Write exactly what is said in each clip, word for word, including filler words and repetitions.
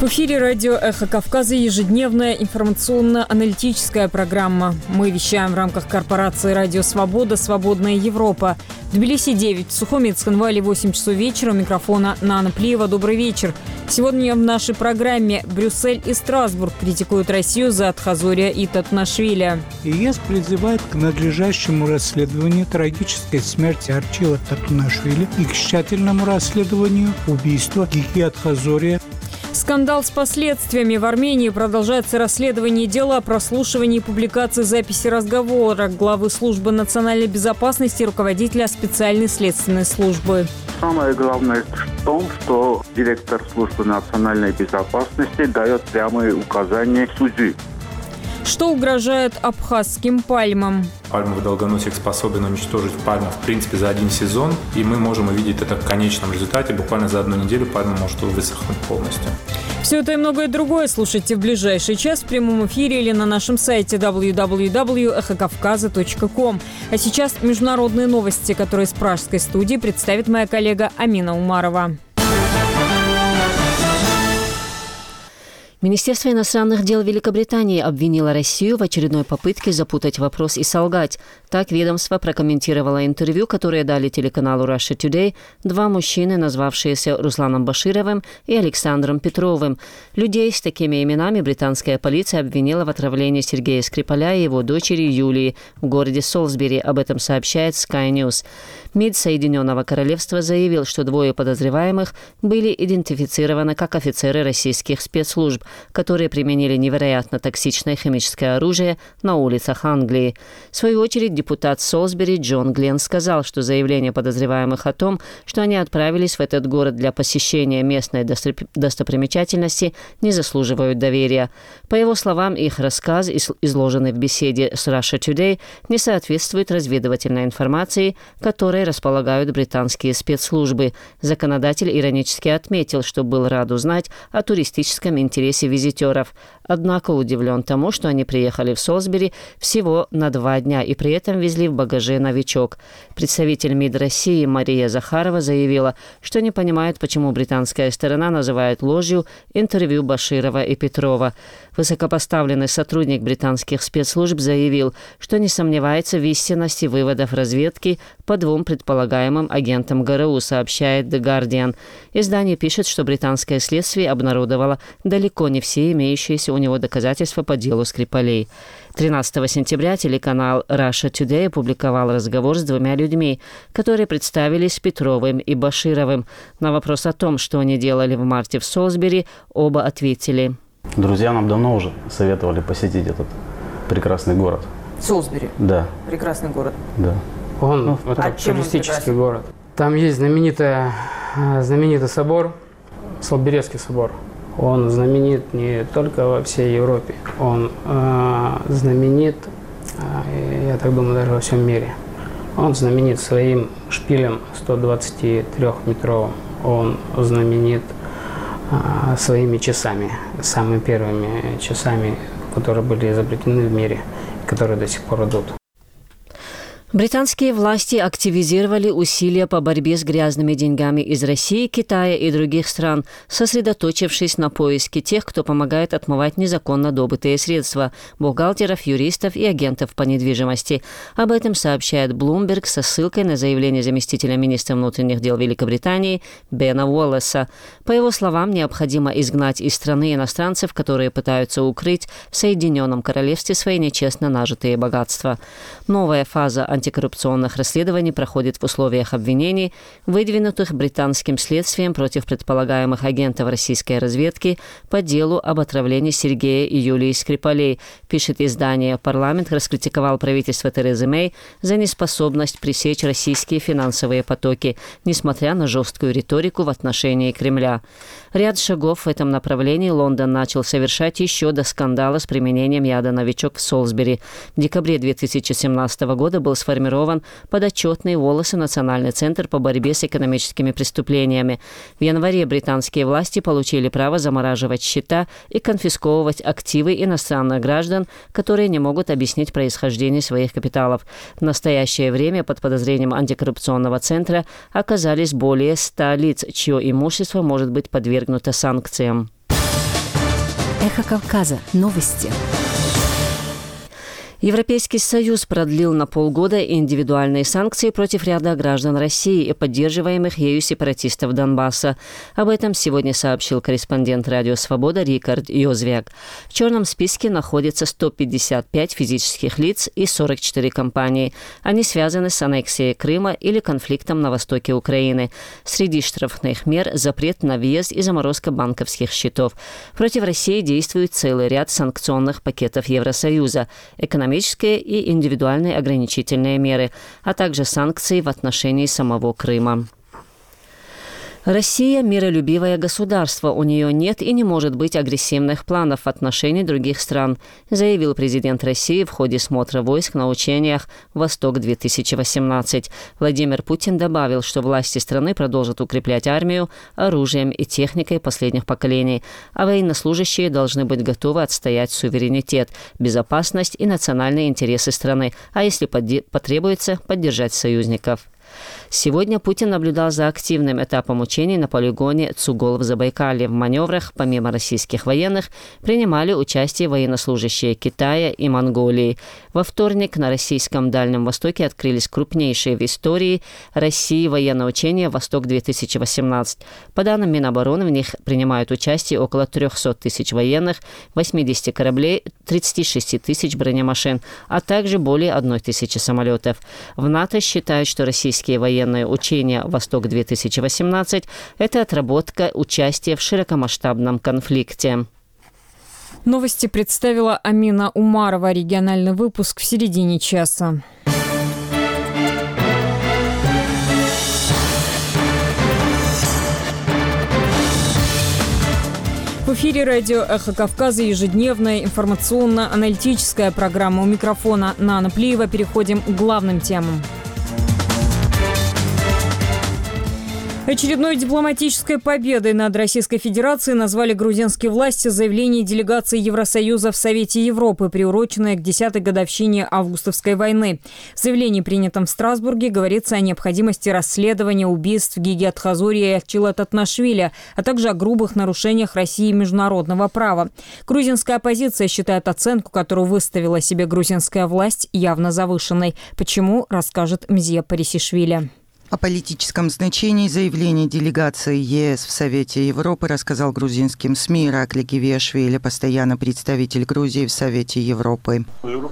В эфире радио «Эхо Кавказа» ежедневная информационно-аналитическая программа. Мы вещаем в рамках корпорации «Радио Свобода. Свободная Европа». В Тбилиси девять, в Сухуми и Цхинвале восемь часов вечера. У микрофона Нана Плиева. Добрый вечер. Сегодня в нашей программе Брюссель и Страсбург критикуют Россию за Атхазория и Татунашвили. ЕС призывает к надлежащему расследованию трагической смерти Арчила Татунашвили и к тщательному расследованию убийства Гиги Атхазория. Скандал с последствиями. В Армении продолжается расследование дела о прослушивании и публикации записи разговора главы службы национальной безопасности и руководителя специальной следственной службы. Самое главное в том, что директор службы национальной безопасности дает прямые указания судьи. Что угрожает абхазским пальмам? Пальмовый долгоносик способен уничтожить пальму, в принципе, за один сезон, и мы можем увидеть это в конечном результате. Буквально за одну неделю пальма может высохнуть полностью. Все это и многое другое слушайте в ближайший час в прямом эфире или на нашем сайте дабл ю дабл ю дабл ю точка эхо кавказа точка ком. А сейчас международные новости, которые из пражской студии представит моя коллега Амина Умарова. Министерство иностранных дел Великобритании обвинило Россию в очередной попытке запутать вопрос и солгать. Так ведомство прокомментировало интервью, которое дали телеканалу Russia Today два мужчины, назвавшиеся Русланом Башировым и Александром Петровым. Людей с такими именами британская полиция обвинила в отравлении Сергея Скрипаля и его дочери Юлии в городе Солсбери. Об этом сообщает Sky News. МИД Соединенного Королевства заявил, что двое подозреваемых были идентифицированы как офицеры российских спецслужб, которые применили невероятно токсичное химическое оружие на улицах Англии. В свою очередь, депутат Солсбери Джон Гленн сказал, что заявления подозреваемых о том, что они отправились в этот город для посещения местной достопримечательности, не заслуживают доверия. По его словам, их рассказ, изложенный в беседе с Russia Today, не соответствует разведывательной информации, которой располагают британские спецслужбы. Законодатель иронически отметил, что был рад узнать о туристическом интересе визитеров. Однако удивлен тому, что они приехали в Солсбери всего на два дня и при этом везли в багаже новичок. Представитель МИД России Мария Захарова заявила, что не понимает, почему британская сторона называет ложью интервью Баширова и Петрова. Высокопоставленный сотрудник британских спецслужб заявил, что не сомневается в истинности выводов разведки по двум предполагаемым агентам ГРУ, сообщает The Guardian. Издание пишет, что британское следствие обнародовало далеко не все имеющиеся у него доказательства по делу Скрипалей. тринадцатого сентября телеканал Russia Today опубликовал разговор с двумя людьми, которые представились Петровым и Башировым. На вопрос о том, что они делали в марте в Солсбери, оба ответили. Друзья нам давно уже советовали посетить этот прекрасный город. Солсбери? Да. Прекрасный город? Да. Он ну, это а туристический город. Там есть знаменитый, знаменитый собор, Солсберийский собор. Он знаменит не только во всей Европе, он э, знаменит, э, я так думаю, даже во всем мире. Он знаменит своим шпилем сто двадцатитрёхметровым, он знаменит э, своими часами, самыми первыми часами, которые были изобретены в мире, которые до сих пор идут. Британские власти активизировали усилия по борьбе с грязными деньгами из России, Китая и других стран, сосредоточившись на поиске тех, кто помогает отмывать незаконно добытые средства – бухгалтеров, юристов и агентов по недвижимости. Об этом сообщает Bloomberg со ссылкой на заявление заместителя министра внутренних дел Великобритании Бена Уоллеса. По его словам, необходимо изгнать из страны иностранцев, которые пытаются укрыть в Соединенном Королевстве свои нечестно нажитые богатства. Новая фаза антикоррупционных расследований проходит в условиях обвинений, выдвинутых британским следствием против предполагаемых агентов российской разведки по делу об отравлении Сергея и Юлии Скрипалей, пишет издание. Парламент раскритиковал правительство Терезы Мэй за неспособность пресечь российские финансовые потоки, несмотря на жесткую риторику в отношении Кремля. Ряд шагов в этом направлении Лондон начал совершать еще до скандала с применением яда «Новичок» в Солсбери. В декабре две тысячи семнадцатого года был сформирован сформирован подотчетный Уоллесу Национальный центр по борьбе с экономическими преступлениями. В январе британские власти получили право замораживать счета и конфисковывать активы иностранных граждан, которые не могут объяснить происхождение своих капиталов. В настоящее время под подозрением антикоррупционного центра оказались более ста лиц, чье имущество может быть подвергнуто санкциям. Эхо Кавказа. Новости. Европейский Союз продлил на полгода индивидуальные санкции против ряда граждан России и поддерживаемых ею сепаратистов Донбасса. Об этом сегодня сообщил корреспондент Радио Свобода Рикард Йозвяк. В черном списке находится сто пятьдесят пять физических лиц и сорок четыре компании. Они связаны с аннексией Крыма или конфликтом на востоке Украины. Среди штрафных мер запрет на въезд и заморозка банковских счетов. Против России действует целый ряд санкционных пакетов Евросоюза, экономические и индивидуальные ограничительные меры, а также санкции в отношении самого Крыма. Россия – миролюбивое государство, у нее нет и не может быть агрессивных планов в отношении других стран, заявил президент России в ходе смотра войск на учениях «Восток-две тысячи восемнадцать». Владимир Путин добавил, что власти страны продолжат укреплять армию оружием и техникой последних поколений, а военнослужащие должны быть готовы отстоять суверенитет, безопасность и национальные интересы страны, а если потребуется, поддержать союзников. Сегодня Путин наблюдал за активным этапом учений на полигоне Цугол в Забайкалье. В маневрах, помимо российских военных, принимали участие военнослужащие Китая и Монголии. Во вторник на российском Дальнем Востоке открылись крупнейшие в истории России военные учения «Восток-две тысячи восемнадцать». По данным Минобороны, в них принимают участие около трехсот тысяч военных, восьмидесяти кораблей, тридцати шести тысяч бронемашин, а также более одной тысячи самолетов. В НАТО считают, что российские военные учения «Восток-две тысячи восемнадцать» – это отработка участия в широкомасштабном конфликте. Новости представила Амина Умарова. Региональный выпуск в середине часа. В эфире радио «Эхо Кавказа» ежедневная информационно-аналитическая программа. У микрофона Нана Плиева. Переходим к главным темам. Очередной дипломатической победой над Российской Федерацией назвали грузинские власти заявление делегации Евросоюза в Совете Европы, приуроченное к десятой годовщине Августовской войны. В заявлении, принятом в Страсбурге, говорится о необходимости расследования убийств Гиги Атхазория и Арчила Татнашвили, а также о грубых нарушениях России международного права. Грузинская оппозиция считает оценку, которую выставила себе грузинская власть, явно завышенной. Почему, расскажет Мзия Парисишвили. О политическом значении заявления делегации ЕС в Совете Европы рассказал грузинским СМИ Ираклий Гивиашвили, постоянный представитель Грузии в Совете Европы.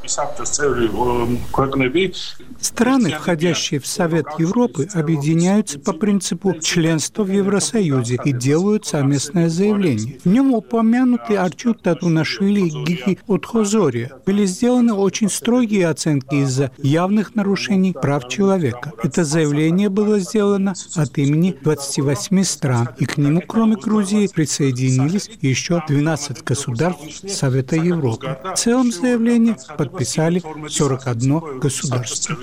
Страны, входящие в Совет Европы, объединяются по принципу членства в Евросоюзе и делают совместное заявление. В нем упомянуты Арчил Татунашвили и Гиги Атхазория. Были сделаны очень строгие оценки из-за явных нарушений прав человека. Это заявление было сделано от имени двадцати восьми стран, и к нему, кроме Грузии, присоединились еще двенадцать государств Совета Европы. В целом заявление подписали сорок одно государство.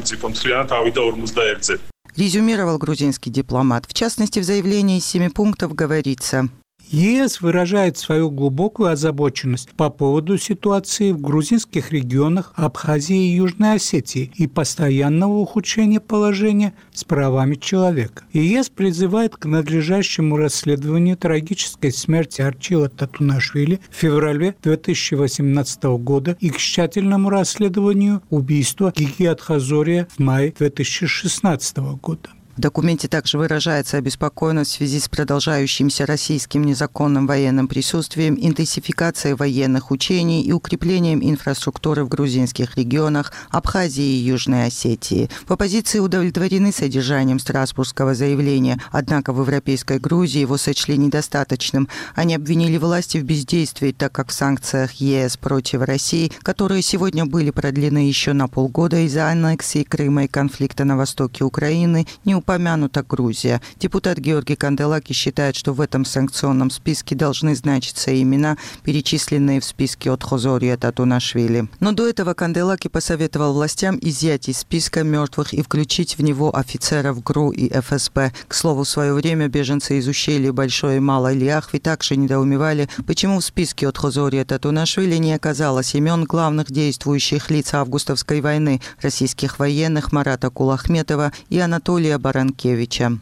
Резюмировал грузинский дипломат. В частности, в заявлении из семи пунктов говорится: ЕС выражает свою глубокую озабоченность по поводу ситуации в грузинских регионах Абхазии и Южной Осетии и постоянного ухудшения положения с правами человека. ЕС призывает к надлежащему расследованию трагической смерти Арчила Татунашвили в феврале две тысячи восемнадцатого года и к тщательному расследованию убийства Гиги Атхазория в мае две тысячи шестнадцатого года. В документе также выражается обеспокоенность в связи с продолжающимся российским незаконным военным присутствием, интенсификацией военных учений и укреплением инфраструктуры в грузинских регионах Абхазии и Южной Осетии. В оппозиции удовлетворены содержанием страсбургского заявления, однако в Европейской Грузии его сочли недостаточным. Они обвинили власти в бездействии, так как в санкциях ЕС против России, которые сегодня были продлены еще на полгода из-за аннексии Крыма и конфликта на востоке Украины, не упомянута Грузия. Депутат Георгий Канделаки считает, что в этом санкционном списке должны значиться имена, перечисленные в списке Атхазория Татунашвили. Но до этого Канделаки посоветовал властям изъять из списка мертвых и включить в него офицеров ГРУ и эф эс бэ. К слову, в свое время беженцы из ущелья Большой и Малой Ляхви также недоумевали, почему в списке Атхазория Татунашвили не оказалось имен главных действующих лиц августовской войны, российских военных Марата Кулахметова и Анатолия Баранова, Воронкевича.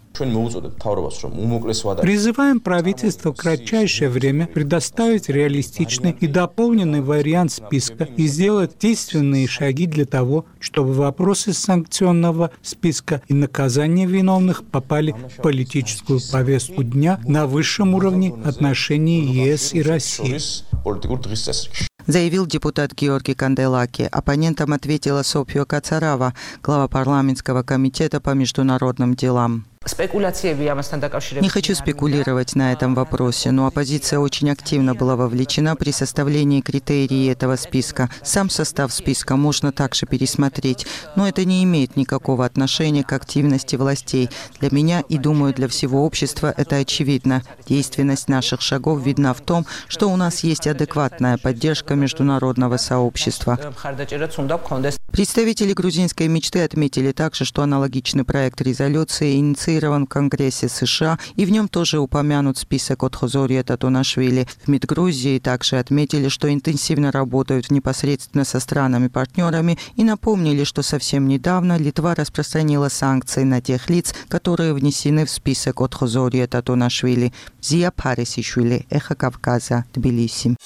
Призываем правительство в кратчайшее время предоставить реалистичный и дополненный вариант списка и сделать действенные шаги для того, чтобы вопросы санкционного списка и наказания виновных попали в политическую повестку дня на высшем уровне отношений ЕС и России. Заявил депутат Георгий Канделаки. Оппонентам ответила Софья Кацарава, глава парламентского комитета по международным делам. Не хочу спекулировать на этом вопросе, но оппозиция очень активно была вовлечена при составлении критерий этого списка. Сам состав списка можно также пересмотреть, но это не имеет никакого отношения к активности властей. Для меня и, думаю, для всего общества это очевидно. Действенность наших шагов видна в том, что у нас есть адекватная поддержка международного сообщества. Представители грузинской мечты отметили также, что аналогичный проект резолюции инициирован в Конгрессе США, и в нем тоже упомянут список от Хозория Татунашвили. В МИД Грузии также отметили, что интенсивно работают непосредственно со странами-партнерами и напомнили, что совсем недавно Литва распространила санкции на тех лиц, которые внесены в список от Хозория Татунашвили. Зия Парисишвили, Эхо Кавказа, Тбилиси.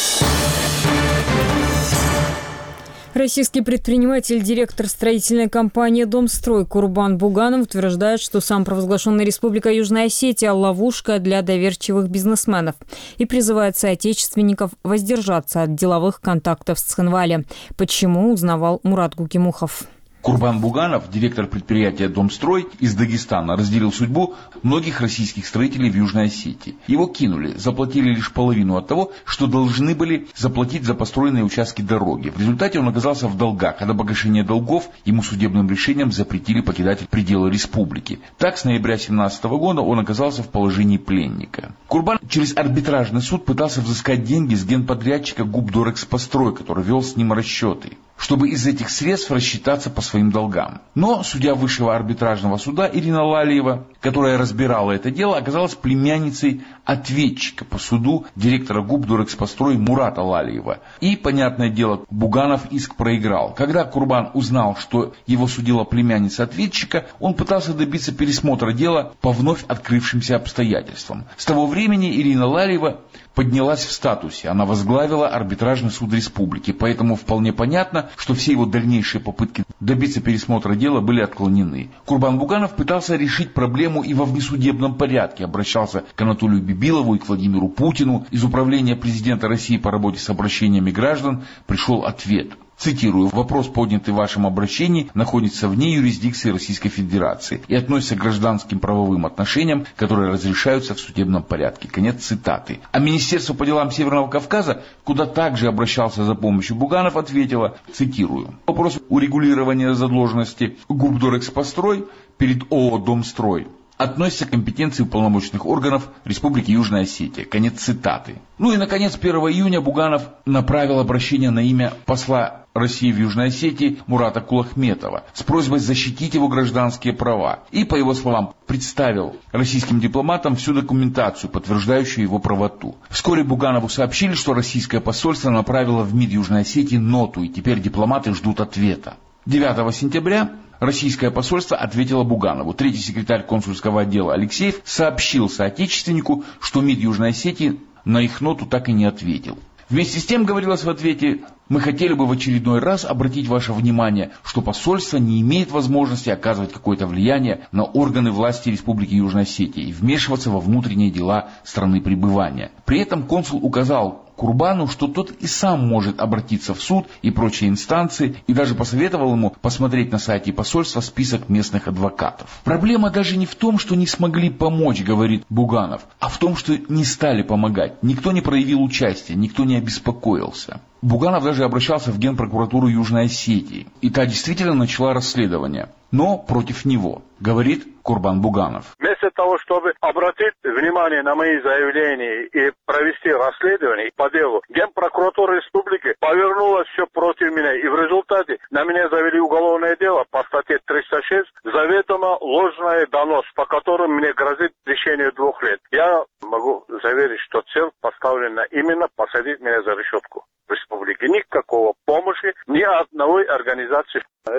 Российский предприниматель, директор строительной компании «Домстрой» Курбан Буганов утверждает, что самопровозглашенная Республика Южная Осетия – ловушка для доверчивых бизнесменов и призывает соотечественников воздержаться от деловых контактов с Цхинвали. Почему, узнавал Мурат Гукимухов. Курбан Буганов, директор предприятия «Домстрой» из Дагестана, разделил судьбу многих российских строителей в Южной Осетии. Его кинули, заплатили лишь половину от того, что должны были заплатить за построенные участки дороги. В результате он оказался в долгах, а до погашения долгов ему судебным решением запретили покидать пределы республики. Так, с ноября две тысячи семнадцатого года он оказался в положении пленника. Курбан через арбитражный суд пытался взыскать деньги с генподрядчика «Губдорэкспострой», который вел с ним расчеты, чтобы из этих средств рассчитаться по своим долгам. Но судья высшего арбитражного суда Ирина Лалиева, которая разбирала это дело, оказалась племянницей ответчика по суду директора Губдорэкспострой Мурата Лалиева. И, понятное дело, Буганов иск проиграл. Когда Курбан узнал, что его судила племянница ответчика, он пытался добиться пересмотра дела по вновь открывшимся обстоятельствам. С того времени Ирина Лалиева поднялась в статусе. Она возглавила арбитражный суд республики. Поэтому вполне понятно, что все его дальнейшие попытки добиться пересмотра дела были отклонены. Курбан Буганов пытался решить проблему и во внесудебном порядке. Обращался к Анатолию Бибилову и к Владимиру Путину. Из управления президента России по работе с обращениями граждан пришел ответ. Цитирую: «Вопрос, поднятый в вашем обращении, находится вне юрисдикции Российской Федерации и относится к гражданским правовым отношениям, которые разрешаются в судебном порядке». Конец цитаты. А Министерство по делам Северного Кавказа, куда также обращался за помощью Буганов, ответило, цитирую: «Вопрос урегулирования задолженности Губдорэкспострой перед ООО «Домстрой» относится к компетенции уполномоченных органов Республики Южная Осетия». Конец цитаты. Ну и, наконец, первого июня Буганов направил обращение на имя посла России в Южной Осетии Мурата Кулахметова с просьбой защитить его гражданские права. И, по его словам, представил российским дипломатам всю документацию, подтверждающую его правоту. Вскоре Буганову сообщили, что российское посольство направило в МИД Южной Осетии ноту, и теперь дипломаты ждут ответа. девятого сентября российское посольство ответило Буганову. Третий секретарь консульского отдела Алексеев сообщил соотечественнику, что МИД Южной Осетии на их ноту так и не ответил. Вместе с тем, говорилось в ответе, мы хотели бы в очередной раз обратить ваше внимание, что посольство не имеет возможности оказывать какое-то влияние на органы власти Республики Южной Осетии и вмешиваться во внутренние дела страны пребывания. При этом консул указал Курбану, что тот и сам может обратиться в суд и прочие инстанции, и даже посоветовал ему посмотреть на сайте посольства список местных адвокатов. Проблема даже не в том, что не смогли помочь, говорит Буганов, а в том, что не стали помогать. Никто не проявил участия, никто не обеспокоился. Буганов даже обращался в Генпрокуратуру Южной Осетии, и та действительно начала расследование, но против него, говорит Курбан Буганов. Вместо того, чтобы обратить внимание на мои заявления и провести расследование по делу, Генпрокуратура Республики повернула все против меня, и в результате на меня завели уголовное дело по статье триста шесть «Заведомо ложный донос», по которому мне грозит лишение двух лет. Я могу заверить, что цель поставлена именно посадить меня за решетку в республике. Никакого помощи ни одной организации. Это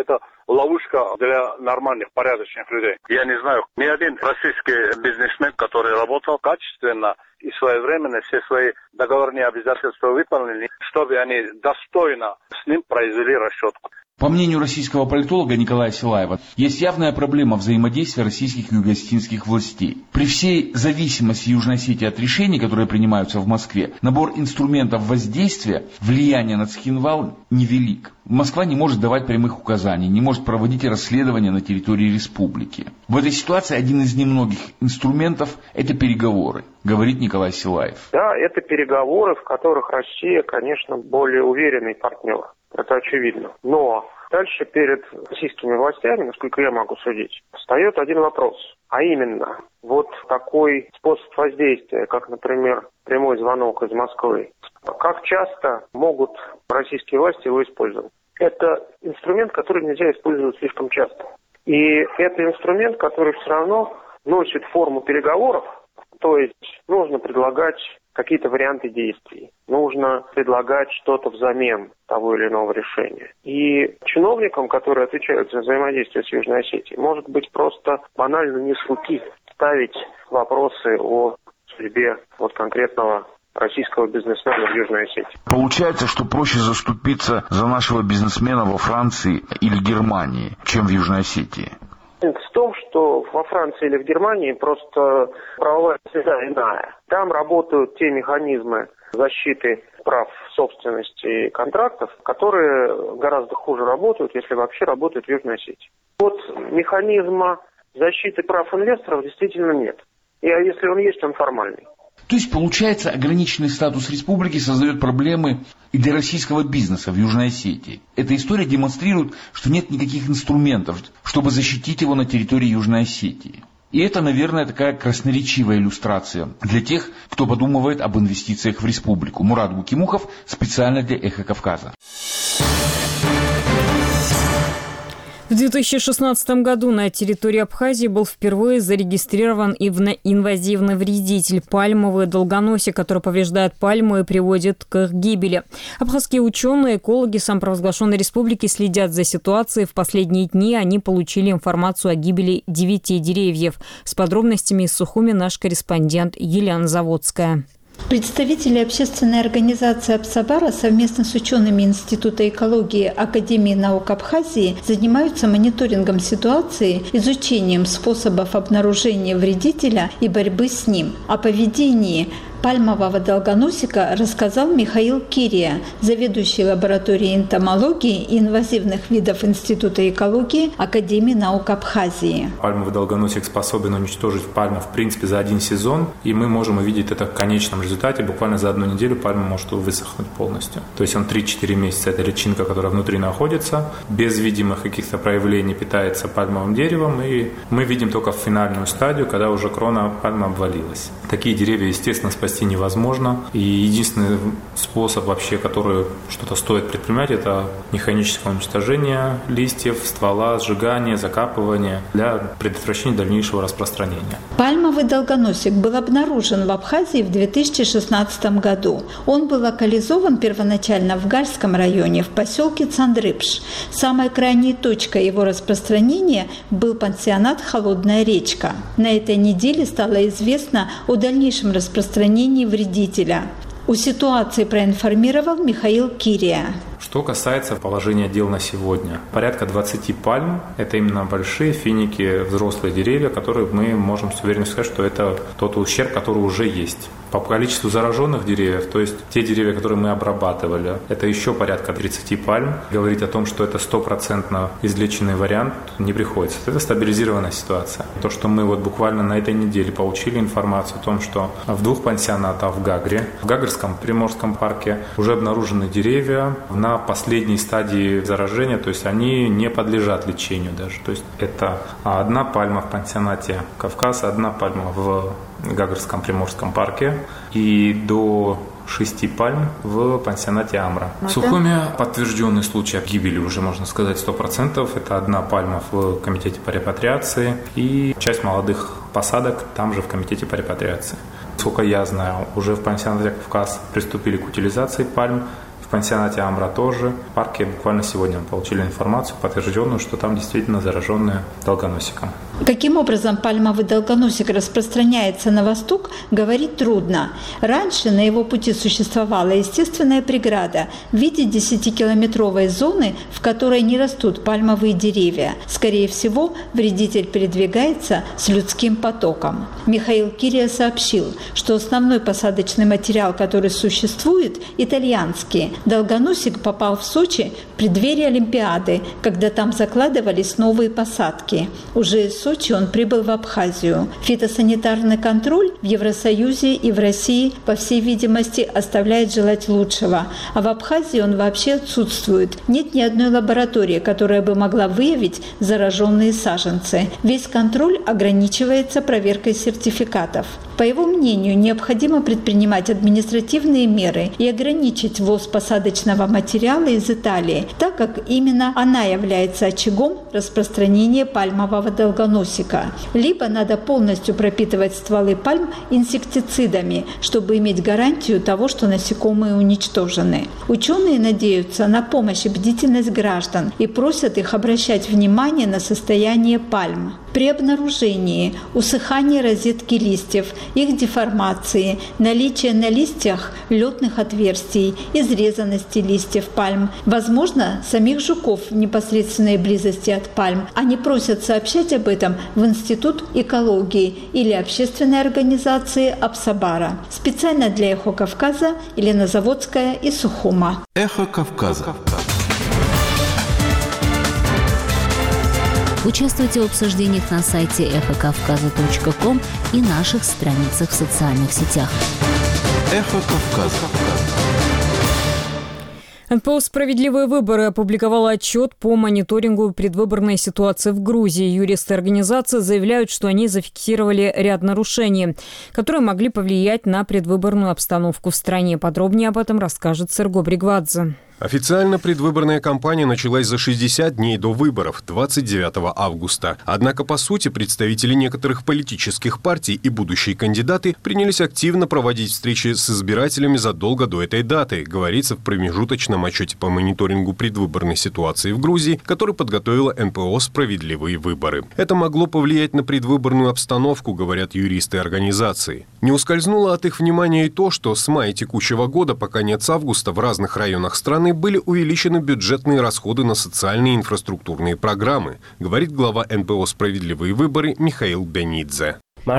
ловушка для нормальных, порядочных людей. Я не знаю, ни один российский бизнесмен, который работал качественно и своевременно все свои договорные обязательства выполнили, чтобы они достойно с ним произвели расчетку. По мнению российского политолога Николая Силаева, есть явная проблема взаимодействия российских и югоосетинских властей. При всей зависимости Южной Осетии от решений, которые принимаются в Москве, набор инструментов воздействия, влияния на Цхинвал невелик. Москва не может давать прямых указаний, не может проводить расследования на территории республики. В этой ситуации один из немногих инструментов – это переговоры, говорит Николай Силаев. Да, это переговоры, в которых Россия, конечно, более уверенный партнер. Это очевидно. Но дальше перед российскими властями, насколько я могу судить, встает один вопрос. А именно, вот такой способ воздействия, как, например, прямой звонок из Москвы, как часто могут российские власти его использовать? Это инструмент, который нельзя использовать слишком часто. И это инструмент, который все равно носит форму переговоров, то есть нужно предлагать какие-то варианты действий. Нужно предлагать что-то взамен того или иного решения. И чиновникам, которые отвечают за взаимодействие с Южной Осетией, может быть просто банально не с руки ставить вопросы о судьбе вот конкретного российского бизнесмена в Южной Осетии. Получается, что проще заступиться за нашего бизнесмена во Франции или Германии, чем в Южной Осетии. В том, что во Франции или в Германии просто правовая среда иная. Там работают те механизмы защиты прав собственности и контрактов, которые гораздо хуже работают, если вообще работают в Южной Осетии. Вот механизма защиты прав инвесторов действительно нет. И если он есть, он формальный. То есть, получается, ограниченный статус республики создает проблемы и для российского бизнеса в Южной Осетии. Эта история демонстрирует, что нет никаких инструментов, чтобы защитить его на территории Южной Осетии. И это, наверное, такая красноречивая иллюстрация для тех, кто подумывает об инвестициях в республику. Мурат Гукимухов специально для «Эхо Кавказа». В две тысячи шестнадцатом году на территории Абхазии был впервые зарегистрирован инвазивный вредитель – пальмовый долгоносик, который повреждает пальмы и приводит к их гибели. Абхазские ученые, экологи самопровозглашенной республики следят за ситуацией. В последние дни они получили информацию о гибели девяти деревьев. С подробностями из Сухуми наш корреспондент Елена Заводская. Представители общественной организации «Абсабара» совместно с учеными Института экологии Академии наук Абхазии занимаются мониторингом ситуации, изучением способов обнаружения вредителя и борьбы с ним. О поведении пальмового долгоносика рассказал Михаил Кирия, заведующий лабораторией энтомологии и инвазивных видов Института экологии Академии наук Абхазии. Пальмовый долгоносик способен уничтожить пальму в принципе за один сезон, и мы можем увидеть это в конечном результате. Буквально за одну неделю пальма может высохнуть полностью. То есть он три-четыре месяца, это личинка, которая внутри находится, без видимых каких-то проявлений питается пальмовым деревом, и мы видим только в финальную стадию, когда уже крона пальмы обвалилась. Такие деревья, естественно, спасти невозможно. И единственный способ вообще, который что-то стоит предпринимать, это механическое уничтожение листьев, ствола, сжигание, закапывание для предотвращения дальнейшего распространения. Пальмовый долгоносик был обнаружен в Абхазии в две тысячи шестнадцатом году. Он был локализован первоначально в Гальском районе, в поселке Цандрыпш. Самой крайней точкой его распространения был пансионат «Холодная речка». На этой неделе стало известно о дальнейшем распространении вредителя. О ситуации проинформировал Михаил Кирия. Что касается положения дел на сегодня, порядка двадцати пальм, это именно большие финики, взрослые деревья, которые мы можем с уверенностью сказать, что это тот ущерб, который уже есть. По количеству зараженных деревьев, то есть те деревья, которые мы обрабатывали, это еще порядка тридцати пальм. Говорить о том, что это стопроцентно излеченный вариант, не приходится. Это стабилизированная ситуация. То, что мы вот буквально на этой неделе получили информацию о том, что в двух пансионатах в Гагре, в Гагрском Приморском парке уже обнаружены деревья на последней стадии заражения, то есть они не подлежат лечению даже. То есть это одна пальма в пансионате Кавказ, одна пальма в Гагрском Приморском парке и до шести пальм в пансионате Амра. В Сухуме подтвержденный случай гибели уже, можно сказать, сто процентов. Это одна пальма в комитете по репатриации и часть молодых посадок там же в комитете по репатриации. Сколько я знаю, уже в пансионате Кавказ приступили к утилизации пальм В пансионате Амбра тоже. В парке буквально сегодня мы получили информацию, подтвержденную, что там действительно зараженные долгоносиком. Каким образом пальмовый долгоносик распространяется на восток, говорить трудно. Раньше на его пути существовала естественная преграда в виде десятикилометровой зоны, в которой не растут пальмовые деревья. Скорее всего, вредитель передвигается с людским потоком. Михаил Кирия сообщил, что основной посадочный материал, который существует, итальянский. Долгоносик попал в Сочи в преддверии Олимпиады, когда там закладывались новые посадки. Уже из Сочи он прибыл в Абхазию. Фитосанитарный контроль в Евросоюзе и в России, по всей видимости, оставляет желать лучшего. А в Абхазии он вообще отсутствует. Нет ни одной лаборатории, которая бы могла выявить зараженные саженцы. Весь контроль ограничивается проверкой сертификатов. По его мнению, необходимо предпринимать административные меры и ограничить ввоз посадочного материала из Италии, так как именно она является очагом распространения пальмового долгоносика. Либо надо полностью пропитывать стволы пальм инсектицидами, чтобы иметь гарантию того, что насекомые уничтожены. Ученые надеются на помощь и бдительность граждан и просят их обращать внимание на состояние пальм. При обнаружении усыхания розетки листьев, их деформации, наличие на листьях летных отверстий, изрезанности листьев пальм, возможно, самих жуков в непосредственной близости от пальм, они просят сообщать об этом в Институт экологии или общественной организации Апсабара. Специально для «Эхо Кавказа» Елена Заводская из Сухума. Эхо Кавказа. Участвуйте в обсуждениях на сайте эхо кавказа точка ком и наших страницах в социальных сетях. Эхо Кавказа. эн пэ о «Справедливые выборы» опубликовала отчет по мониторингу предвыборной ситуации в Грузии. Юристы организации заявляют, что они зафиксировали ряд нарушений, которые могли повлиять на предвыборную обстановку в стране. Подробнее об этом расскажет Серго Бригвадзе. Официально предвыборная кампания началась за шестьдесят дней до выборов, двадцать девятого августа. Однако, по сути, представители некоторых политических партий и будущие кандидаты принялись активно проводить встречи с избирателями задолго до этой даты, говорится в промежуточном отчете по мониторингу предвыборной ситуации в Грузии, который подготовила эн пэ о «Справедливые выборы». Это могло повлиять на предвыборную обстановку, говорят юристы организации. Не ускользнуло от их внимания и то, что с мая текущего года по конец августа в разных районах страны были увеличены бюджетные расходы на социальные и инфраструктурные программы, говорит глава эн пэ о «Справедливые выборы» Михаил Бенидзе.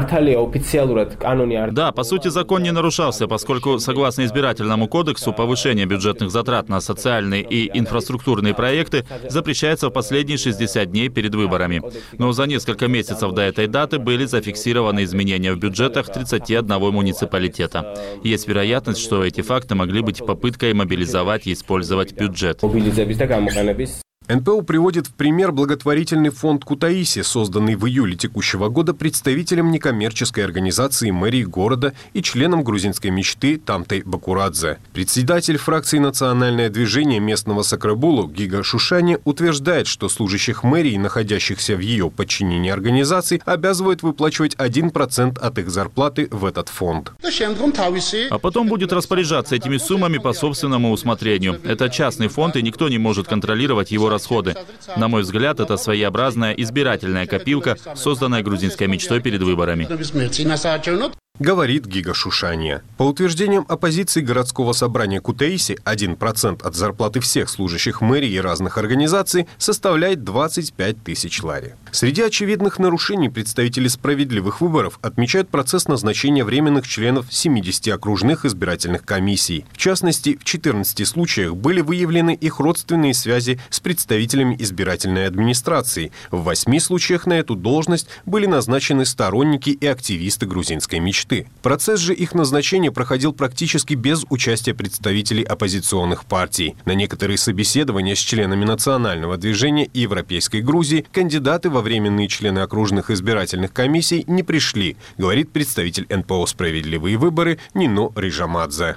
Да, по сути, закон не нарушался, поскольку, согласно избирательному кодексу, повышение бюджетных затрат на социальные и инфраструктурные проекты запрещается в последние шестьдесят дней перед выборами. Но за несколько месяцев до этой даты были зафиксированы изменения в бюджетах тридцати одного муниципалитета. Есть вероятность, что эти факты могли быть попыткой мобилизовать и использовать бюджет. эн пэ о приводит в пример благотворительный фонд Кутаиси, созданный в июле текущего года представителем некоммерческой организации мэрии города и членом грузинской мечты Тамтай Бакурадзе. Председатель фракции «Национальное движение» местного Сакрабулу Гига Шушани утверждает, что служащих мэрии, находящихся в ее подчинении организации, обязывают выплачивать один процент от их зарплаты в этот фонд. А потом будет распоряжаться этими суммами по собственному усмотрению. Это частный фонд, и никто не может контролировать его расходы. расходы. На мой взгляд, это своеобразная избирательная копилка, созданная грузинской мечтой перед выборами. Говорит Гига Шушания. По утверждениям оппозиции городского собрания Кутаиси, один процент от зарплаты всех служащих мэрии и разных организаций составляет двадцать пять тысяч лари. Среди очевидных нарушений представители «Справедливых выборов» отмечают процесс назначения временных членов семидесяти окружных избирательных комиссий. В частности, в четырнадцати случаях были выявлены их родственные связи с представителями избирательной администрации. В восьми случаях на эту должность были назначены сторонники и активисты грузинской мечты. Процесс же их назначения проходил практически без участия представителей оппозиционных партий. На некоторые собеседования с членами национального движения и Европейской Грузии кандидаты в во временные члены окружных избирательных комиссий не пришли, говорит представитель эн пэ о «Справедливые выборы» Нино Рижамадзе.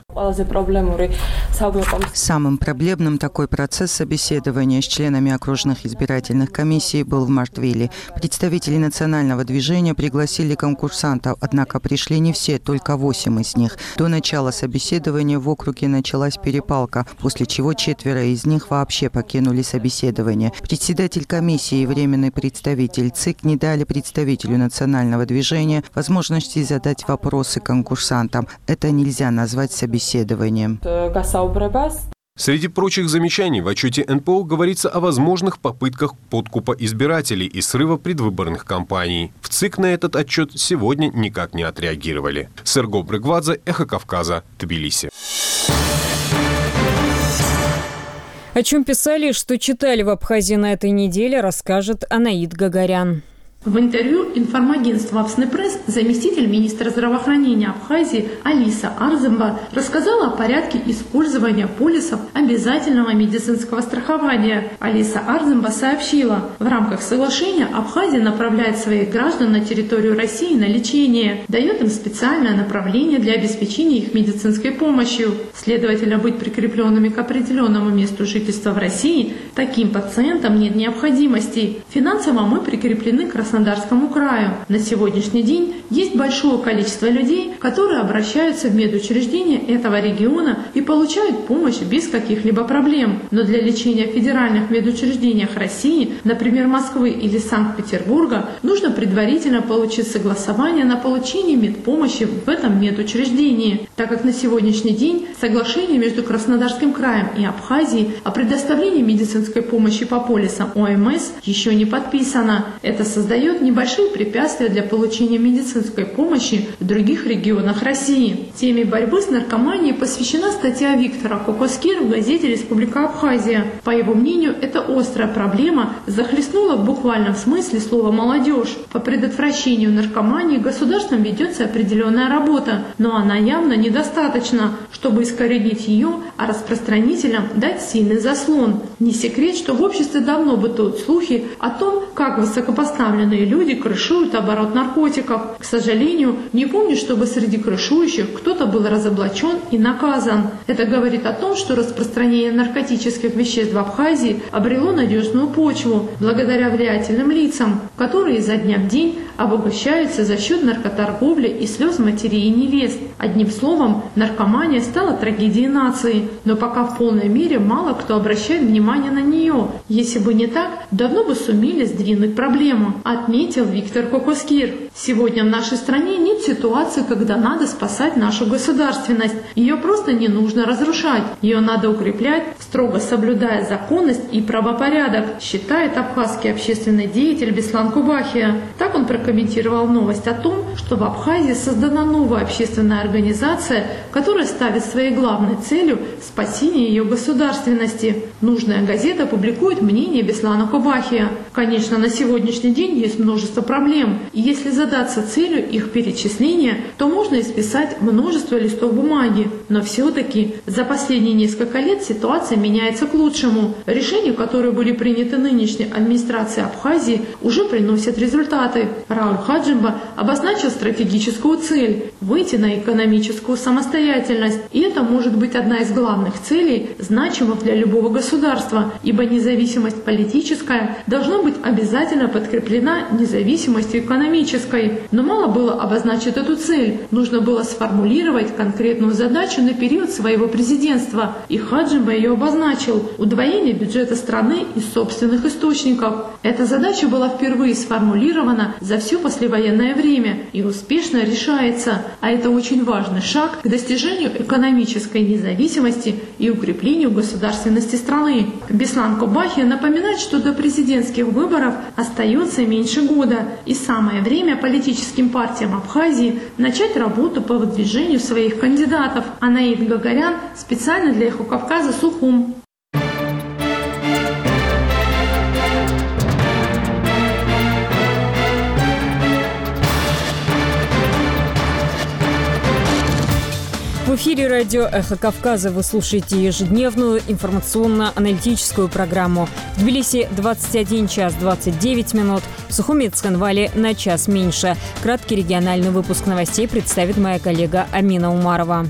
Самым проблемным такой процесс собеседования с членами окружных избирательных комиссий был в Мартвиле. Представители национального движения пригласили конкурсантов, однако пришли не все, только восемь из них. До начала собеседования в округе началась перепалка, после чего четверо из них вообще покинули собеседование. Председатель комиссии и временный представитель ЦИК не дали представителю национального движения возможности задать вопросы конкурсантам. Это нельзя назвать собеседованием. Среди прочих замечаний в отчете эн пэ о говорится о возможных попытках подкупа избирателей и срыва предвыборных кампаний. В ЦИК на этот отчет сегодня никак не отреагировали. Серго Брыгвадзе, Эхо Кавказа, Тбилиси. О чем писали, что читали в Абхазии на этой неделе, расскажет Анаид Гагарян. В интервью информагентству «Апснепресс» заместитель министра здравоохранения Абхазии Алиса Арзымба рассказала о порядке использования полисов обязательного медицинского страхования. Алиса Арзымба сообщила, в рамках соглашения Абхазия направляет своих граждан на территорию России на лечение, дает им специальное направление для обеспечения их медицинской помощью. Следовательно, быть прикрепленными к определенному месту жительства в России таким пациентам нет необходимости. Финансово мы прикреплены к Краснодарскому краю. На сегодняшний день есть большое количество людей, которые обращаются в медучреждения этого региона и получают помощь без каких-либо проблем. Но для лечения в федеральных медучреждениях России, например, Москвы или Санкт-Петербурга, нужно предварительно получить согласование на получение медпомощи в этом медучреждении, так как на сегодняшний день соглашение между Краснодарским краем и Абхазией о предоставлении медицинской помощи по полисам о эм эс еще не подписано. Это создает небольшие препятствия для получения медицинской помощи в других регионах России. Теме борьбы с наркоманией посвящена статья Виктора Кокоскир в газете «Республика Абхазия». По его мнению, эта острая проблема захлестнула в буквальном смысле слова «молодежь». По предотвращению наркомании государством ведется определенная работа, но она явно недостаточна, чтобы искоренить ее, а распространителям дать сильный заслон. Не секрет, что в обществе давно бытуют слухи о том, как высокопоставленные люди крышуют оборот наркотиков. К сожалению, не помню, чтобы среди крышующих кто-то был разоблачен и наказан. Это говорит о том, что распространение наркотических веществ в Абхазии обрело надежную почву благодаря влиятельным лицам, которые изо дня в день обогащаются за счет наркоторговли и слез матерей и невест. Одним словом, наркомания стала трагедией нации, но пока в полной мере мало кто обращает внимание на нее. Если бы не так, давно бы сумели сдвинуть проблему, отметил Виктор Кокоскир. Сегодня в нашей стране нет ситуации, когда надо спасать нашу государственность. Ее просто не нужно разрушать. Ее надо укреплять, строго соблюдая законность и правопорядок, считает абхазский общественный деятель Беслан Кубахия. Так он прокомментировал новость о том, что в Абхазии создана новая общественная организация, которая ставит своей главной целью спасение ее государственности. Нужная газета публикует мнение Беслана Кубахия. Конечно, на сегодняшний день есть множество проблем, и если задаться целью их перечисления, то можно исписать множество листов бумаги. Но все-таки за последние несколько лет ситуация меняется к лучшему. Решения, которые были приняты нынешней администрацией Абхазии, уже приносят результаты. Рауль Хаджимба обозначил стратегическую цель – выйти на экономическую самостоятельность. И это может быть одна из главных целей, значимых для любого государства, ибо независимость политическая должна быть обязательно подкреплена независимостью экономической. Но мало было обозначить эту цель, нужно было сформулировать конкретную задачу на период своего президентства, и Хаджимба ее обозначил – удвоение бюджета страны из собственных источников. Эта задача была впервые сформулирована за все послевоенное время и успешно решается, а это очень важный шаг к достижению экономической независимости и укреплению государственности страны. Беслан Кубахия напоминает, что до президентских выборов остается меньше года, и самое время политическим партиям Абхазии начать работу по выдвижению своих кандидатов. Анаид Гагарян специально для Эхо Кавказа, Сухум. В В эфире радио «Эхо Кавказа» вы слушаете ежедневную информационно-аналитическую программу. В Тбилиси двадцать один час двадцать девять минут, в Сухуми и Цхинвале на час меньше. Краткий региональный выпуск новостей представит моя коллега Амина Умарова.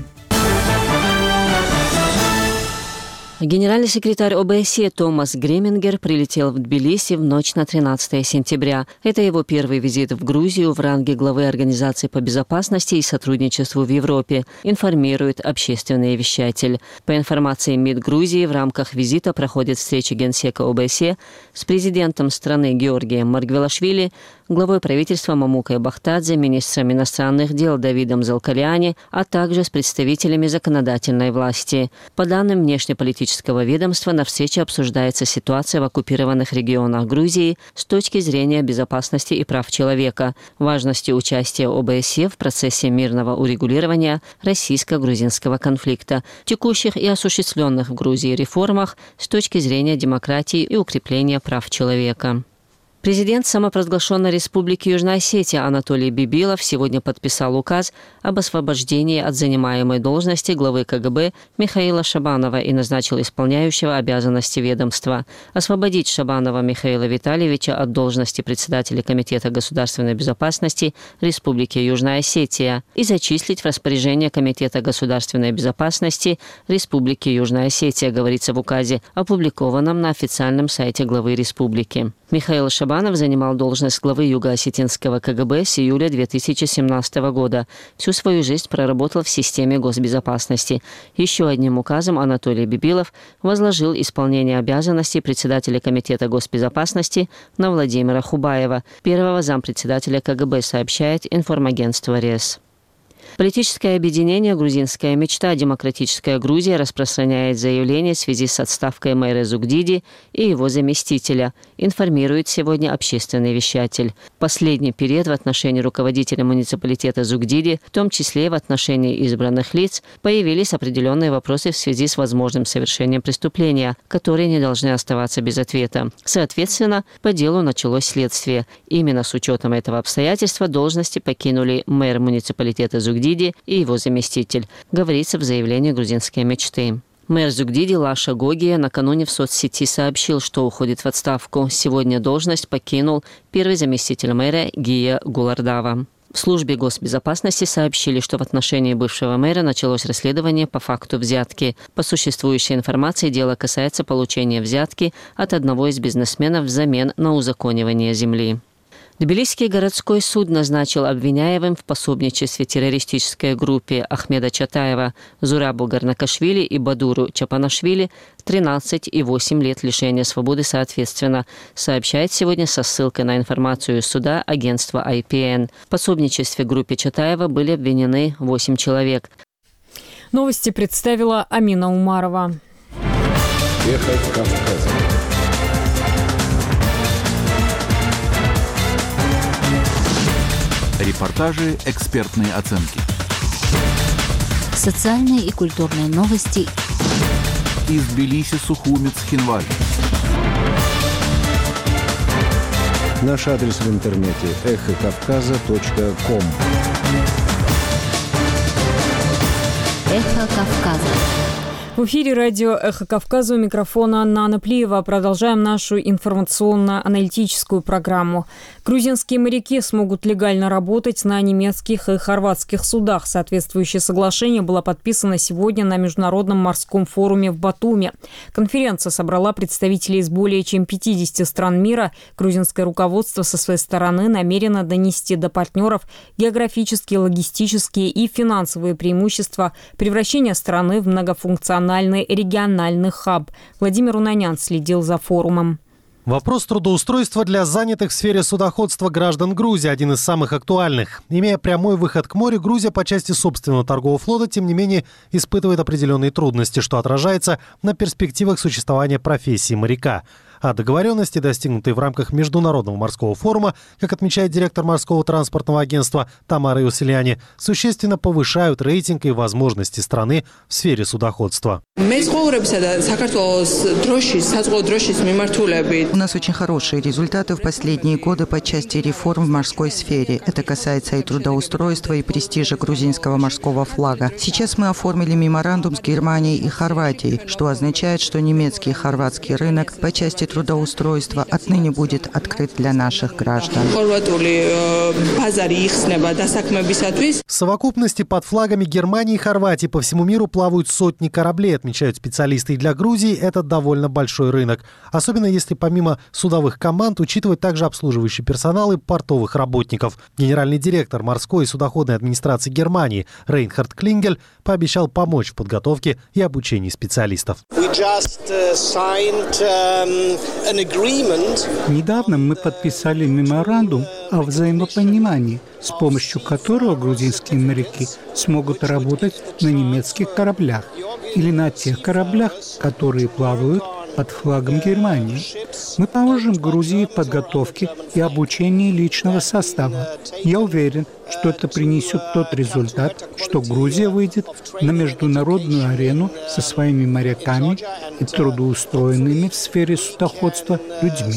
Генеральный секретарь ОБСЕ Томас Гремингер прилетел в Тбилиси в ночь на тринадцатое сентября. Это его первый визит в Грузию в ранге главы Организации по безопасности и сотрудничеству в Европе, информирует общественный вещатель. По информации МИД Грузии, в рамках визита проходит встреча генсека ОБСЕ с президентом страны Георгием Маргвелашвили, главой правительства Мамукой Бахтадзе, министром иностранных дел Давидом Залкаляни, а также с представителями законодательной власти. По данным внешнеполитического ведомства, на встрече обсуждается ситуация в оккупированных регионах Грузии с точки зрения безопасности и прав человека, важности участия ОБСЕ в процессе мирного урегулирования российско-грузинского конфликта, текущих и осуществленных в Грузии реформах с точки зрения демократии и укрепления прав человека. Президент самопровозглашенной Республики Южная Осетия Анатолий Бибилов сегодня подписал указ об освобождении от занимаемой должности главы КГБ Михаила Шабанова и назначил исполняющего обязанности ведомства. Освободить Шабанова Михаила Витальевича от должности председателя Комитета государственной безопасности Республики Южная Осетия и зачислить в распоряжение Комитета государственной безопасности Республики Южная Осетия, говорится в указе, опубликованном на официальном сайте главы республики. Михаил Шабанов занимал должность главы Юго-Осетинского КГБ с июля две тысячи семнадцатого года. Всю свою жизнь проработал в системе госбезопасности. Еще одним указом Анатолий Бибилов возложил исполнение обязанностей председателя Комитета госбезопасности на Владимира Хубаева, первого зампредседателя КГБ, сообщает информагентство РЕС. Политическое объединение «Грузинская мечта. Демократическая Грузия» распространяет заявление в связи с отставкой мэра Зугдиди и его заместителя, информирует сегодня общественный вещатель. Последний период в отношении руководителя муниципалитета Зугдиди, в том числе в отношении избранных лиц, появились определенные вопросы в связи с возможным совершением преступления, которые не должны оставаться без ответа. Соответственно, по делу началось следствие. Именно с учетом этого обстоятельства должности покинули мэр муниципалитета Зугдиди и его заместитель, говорится в заявлении «Грузинской мечты». Мэр Зугдиди Лаша Гогия накануне в соцсети сообщил, что уходит в отставку. Сегодня должность покинул первый заместитель мэра Гия Гулардава. В службе госбезопасности сообщили, что в отношении бывшего мэра началось расследование по факту взятки. По существующей информации, дело касается получения взятки от одного из бизнесменов взамен на узаконивание земли. Тбилисский городской суд назначил обвиняемым в пособничестве террористической группе Ахмеда Чатаева, Зурабу Гарнакашвили и Бадуру Чапанашвили тринадцать и восемь лет лишения свободы соответственно, сообщает сегодня со ссылкой на информацию суда агентство ай пи эн. В пособничестве группе Чатаева были обвинены восемь человек. Новости представила Амина Умарова. Эхо Кавказа. Репортажи, экспертные оценки. Социальные и культурные новости. Из Тбилиси, Сухуми, Цхинвали. Наш адрес в интернете эхо кавказа точка ком. Эхо Кавказа. В эфире радио «Эхо Кавказа», у микрофона Анна Анаплиева. Продолжаем нашу информационно-аналитическую программу. Грузинские моряки смогут легально работать на немецких и хорватских судах. Соответствующее соглашение было подписано сегодня на Международном морском форуме в Батуми. Конференция собрала представителей из более чем пятидесяти стран мира. Грузинское руководство со своей стороны намерено донести до партнеров географические, логистические и финансовые преимущества превращения страны в многофункциональную региональный хаб. Владимир Унанян следил за форумом. Вопрос трудоустройства для занятых в сфере судоходства граждан Грузии – один из самых актуальных. Имея прямой выход к морю, Грузия по части собственного торгового флота, тем не менее, испытывает определенные трудности, что отражается на перспективах существования профессии моряка. А договоренности, достигнутые в рамках Международного морского форума, как отмечает директор морского транспортного агентства Тамара Иосилиани, существенно повышают рейтинг и возможности страны в сфере судоходства. У нас очень хорошие результаты в последние годы по части реформ в морской сфере. Это касается и трудоустройства, и престижа грузинского морского флага. Сейчас мы оформили меморандум с Германией и Хорватией, что означает, что немецкий и хорватский рынок по части трудоустройства отныне будет открыт для наших граждан. В совокупности под флагами Германии и Хорватии по всему миру плавают сотни кораблей, отмечают специалисты. И для Грузии это довольно большой рынок. Особенно если помимо судовых команд учитывать также обслуживающий персонал и портовых работников. Генеральный директор морской и судоходной администрации Германии Рейнхард Клингель пообещал помочь в подготовке и обучении специалистов. Недавно мы подписали меморандум о взаимопонимании, с помощью которого грузинские моряки смогут работать на немецких кораблях или на тех кораблях, которые плавают под флагом Германии. Мы поможем Грузии в подготовке и обучении личного состава. Я уверен, что это принесет тот результат, что Грузия выйдет на международную арену со своими моряками и трудоустроенными в сфере судоходства людьми.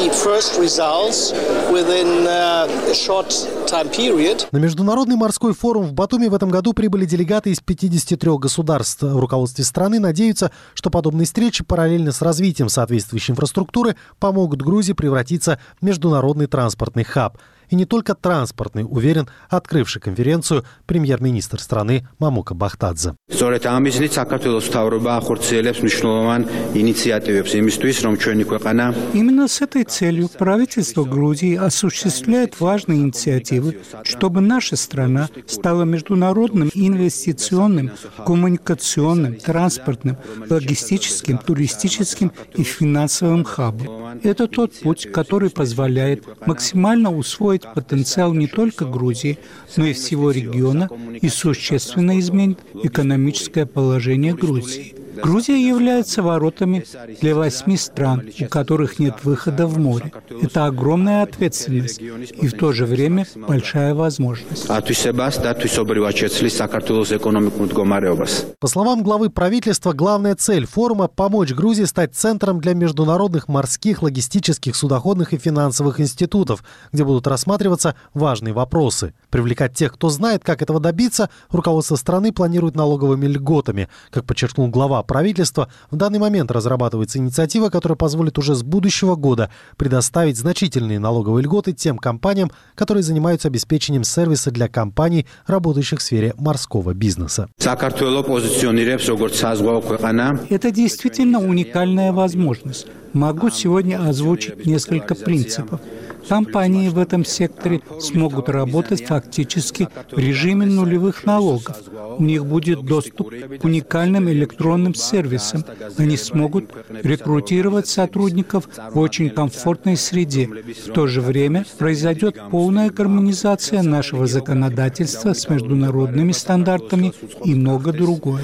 На Международный морской форум в Батуми в этом году прибыли делегаты из пятидесяти трёх государств. В руководстве страны надеются, что подобные встречи параллельно с развитием соответствующей инфраструктуры помогут Грузии превратиться в международный транспортный хаб. И не только транспортный, уверен открывший конференцию премьер-министр страны Мамука Бахтадзе. Именно с этой целью правительство Грузии осуществляет важные инициативы, чтобы наша страна стала международным инвестиционным, коммуникационным, транспортным, логистическим, туристическим и финансовым хабом. Это тот путь, который позволяет максимально усвоить потенциал не только Грузии, но и всего региона и существенно изменит экономическое положение Грузии. Грузия является воротами для восьми стран, у которых нет выхода в море. Это огромная ответственность и в то же время большая возможность. По словам главы правительства, главная цель форума – помочь Грузии стать центром для международных морских, логистических, судоходных и финансовых институтов, где будут рассматриваться важные вопросы. Привлекать тех, кто знает, как этого добиться, руководство страны планирует налоговыми льготами. Как подчеркнул глава правительства, в данный момент разрабатывается инициатива, которая позволит уже с будущего года предоставить значительные налоговые льготы тем компаниям, которые занимаются обеспечением сервиса для компаний, работающих в сфере морского бизнеса. Это действительно уникальная возможность. Могу сегодня озвучить несколько принципов. Компании в этом секторе смогут работать фактически в режиме нулевых налогов. У них будет доступ к уникальным электронным сервисам. Они смогут рекрутировать сотрудников в очень комфортной среде. В то же время произойдет полная гармонизация нашего законодательства с международными стандартами и много другое.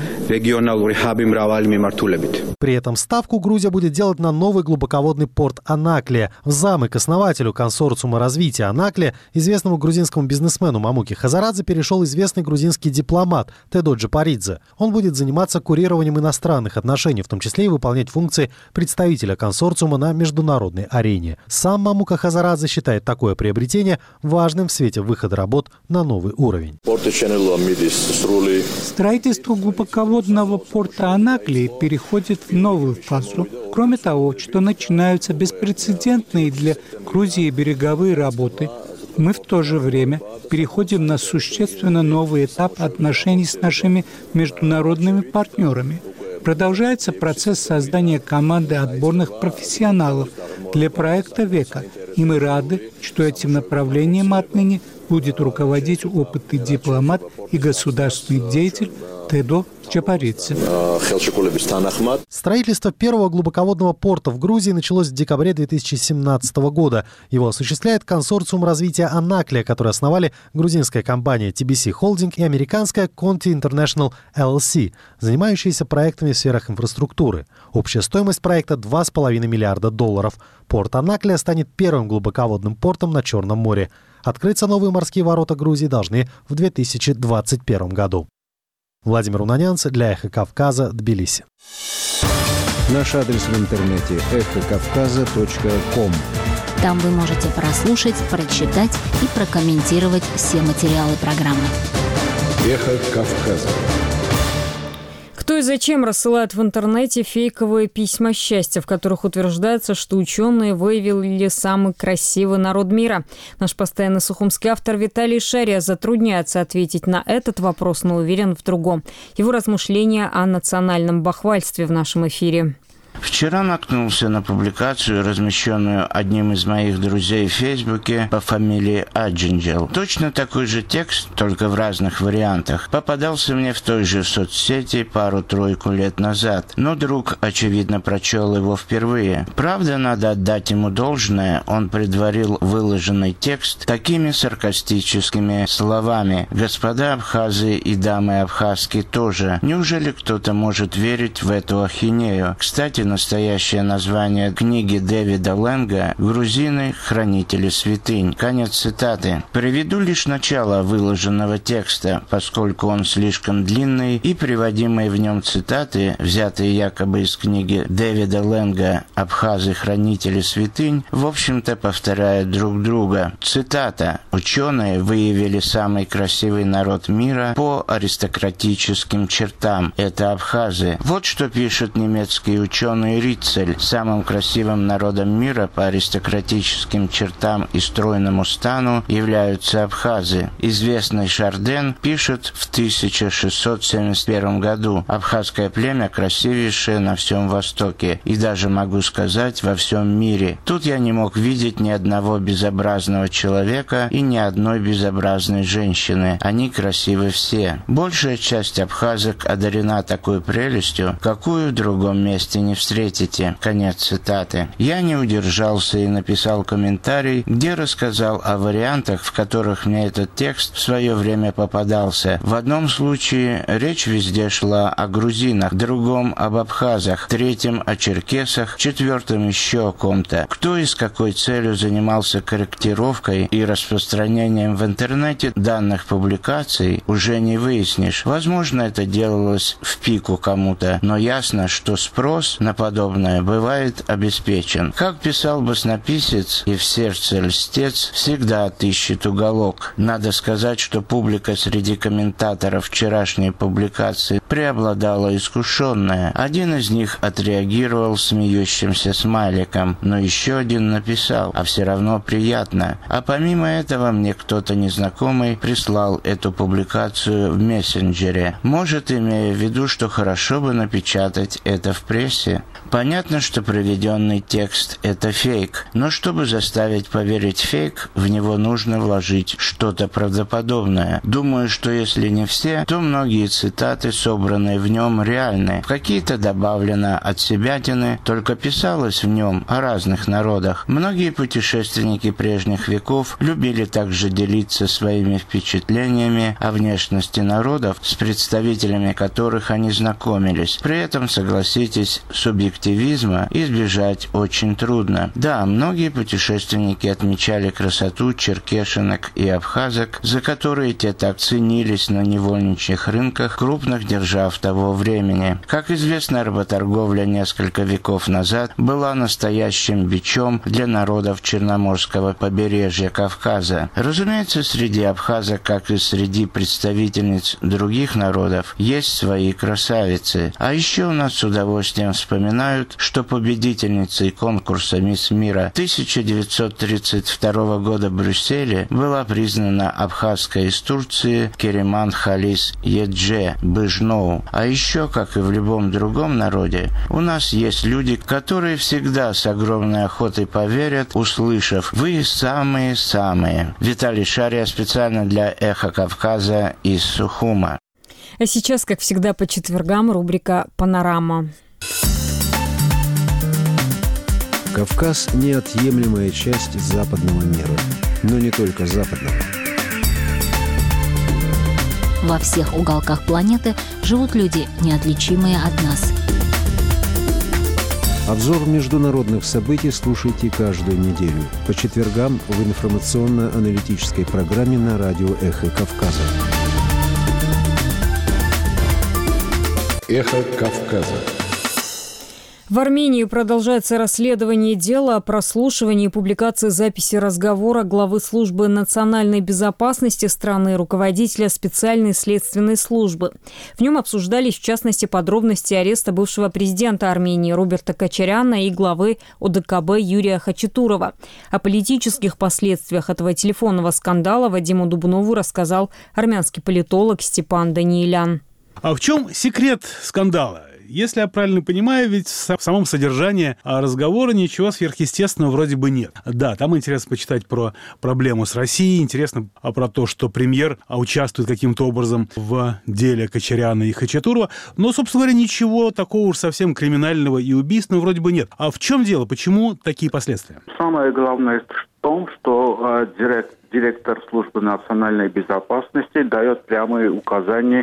При этом ставку Грузия будет делать на новый глубоководный порт Анаклия. В замок основателю консорциума развития Анаклия, известному грузинскому бизнесмену Мамуке Хазарадзе, перешел известный грузинский дипломат Тедо Джапаридзе. Он будет заниматься курированием иностранных отношений, в том числе и выполнять функции представителя консорциума на международной арене. Сам Мамука Хазарадзе считает такое приобретение важным в свете выхода работ на новый уровень. Строительство глубоководного порта Анаклии переходит в новую фазу. Кроме того, что начинаются беспрецедентные для Грузии береговые работы, мы в то же время переходим на существенно новый этап отношений с нашими международными партнерами. Продолжается процесс создания команды отборных профессионалов для проекта «Века», и мы рады, что этим направлением отныне будет руководить опытный дипломат и государственный деятель Тедо Чапаридзе. Строительство первого глубоководного порта в Грузии началось в декабре две тысячи семнадцатого года. Его осуществляет консорциум развития Анаклия, который основали грузинская компания ти би си Holding и американская Conti International эл эл си, занимающиеся проектами в сферах инфраструктуры. Общая стоимость проекта два с половиной миллиарда долларов. Порт Анаклия станет первым глубоководным портом на Черном море. Открыться новые морские ворота Грузии должны в две тысячи двадцать первом году. Владимир Унанянц для «Эхо Кавказа», Тбилиси. Наш адрес в интернете эхо кавказа точка ком. Там вы можете прослушать, прочитать и прокомментировать все материалы программы. «Эхо Кавказа». Кто и зачем рассылает в интернете фейковые письма счастья, в которых утверждается, что ученые выявили самый красивый народ мира? Наш постоянный сухумский автор Виталий Шария затрудняется ответить на этот вопрос, но уверен в другом. Его размышления о национальном бахвальстве в нашем эфире. Вчера наткнулся на публикацию, размещенную одним из моих друзей в Фейсбуке по фамилии Аджинджел. Точно такой же текст, только в разных вариантах, попадался мне в той же соцсети пару-тройку лет назад, но друг, очевидно, прочел его впервые. Правда, надо отдать ему должное, он предварил выложенный текст такими саркастическими словами: «Господа абхазы и дамы абхазки тоже. Неужели кто-то может верить в эту ахинею?» Кстати, настоящее название книги Дэвида Лэнга «Грузины. Хранители святынь». Конец цитаты. Приведу лишь начало выложенного текста, поскольку он слишком длинный, и приводимые в нем цитаты, взятые якобы из книги Дэвида Лэнга «Абхазы. Хранители святынь», в общем-то повторяют друг друга. Цитата. «Ученые выявили самый красивый народ мира по аристократическим чертам. Это абхазы». Вот что пишет немецкий ученый Риццель: самым красивым народом мира по аристократическим чертам и стройному стану являются абхазы. Известный Шарден пишет в тысяча шестьсот семьдесят первом году: абхазское племя красивейшее на всем Востоке и даже, могу сказать, во всем мире. Тут я не мог видеть ни одного безобразного человека и ни одной безобразной женщины. Они красивы все. Большая часть абхазок одарена такой прелестью, какую в другом месте не встретите. Конец цитаты. Я не удержался и написал комментарий, где рассказал о вариантах, в которых мне этот текст в свое время попадался. В одном случае речь везде шла о грузинах, в другом об абхазах, в третьем о черкесах, в четвертом еще о ком-то. Кто и с какой целью занимался корректировкой и распространением в интернете данных публикаций, уже не выяснишь. Возможно, это делалось в пику кому-то, но ясно, что спрос на подобное бывает обеспечен. Как писал баснописец и в сердце льстец, всегда отыщет уголок. Надо сказать, что публика среди комментаторов вчерашней публикации преобладала искушенная. Один из них отреагировал смеющимся смайликом, но еще один написал: «А все равно приятно». А помимо этого мне кто-то незнакомый прислал эту публикацию в мессенджере. Может, имея в виду, что хорошо бы напечатать это в прессе. Понятно, что приведенный текст – это фейк, но чтобы заставить поверить фейк, в него нужно вложить что-то правдоподобное. Думаю, что если не все, то многие цитаты, собранные в нем, реальны. В какие-то добавлено от себятины, только писалось в нем о разных народах. Многие путешественники прежних веков любили также делиться своими впечатлениями о внешности народов, с представителями которых они знакомились. При этом, согласитесь, субъективизма избежать очень трудно. Да, многие путешественники отмечали красоту черкешенок и абхазок, за которые те так ценились на невольничьих рынках крупных держав того времени. Как известно, работорговля несколько веков назад была настоящим бичом для народов Черноморского побережья Кавказа. Разумеется, среди абхазок, как и среди представительниц других народов, есть свои красавицы. А еще у нас с удовольствием вспоминают, что победительницей конкурса «Мисс Мира» тысяча девятьсот тридцать второго года в Брюсселе была признана абхазская из Турции Кериман Халис Едже Быжноу. А еще, как и в любом другом народе, у нас есть люди, которые всегда с огромной охотой поверят, услышав: «Вы самые-самые». Виталий Шария специально для «Эхо Кавказа» из Сухума. А сейчас, как всегда, по четвергам рубрика «Панорама». Кавказ – неотъемлемая часть западного мира. Но не только западного. Во всех уголках планеты живут люди, неотличимые от нас. Обзор международных событий слушайте каждую неделю по четвергам в информационно-аналитической программе на радио «Эхо Кавказа». «Эхо Кавказа». В Армении продолжается расследование дела о прослушивании и публикации записи разговора главы службы национальной безопасности страны, руководителя специальной следственной службы. В нем обсуждались, в частности, подробности ареста бывшего президента Армении Роберта Кочаряна и главы О Д К Б Юрия Хачатурова. О политических последствиях этого телефонного скандала Вадиму Дубнову рассказал армянский политолог Степан Даниилян. А в чем секрет скандала? Если я правильно понимаю, ведь в самом содержании разговора ничего сверхъестественного вроде бы нет. Да, там интересно почитать про проблему с Россией, интересно про то, что премьер участвует каким-то образом в деле Кочаряна и Хачатурова, но, собственно говоря, ничего такого уж совсем криминального и убийственного вроде бы нет. А в чем дело? Почему такие последствия? Самое главное в том, что э, директ, директор службы национальной безопасности дает прямые указания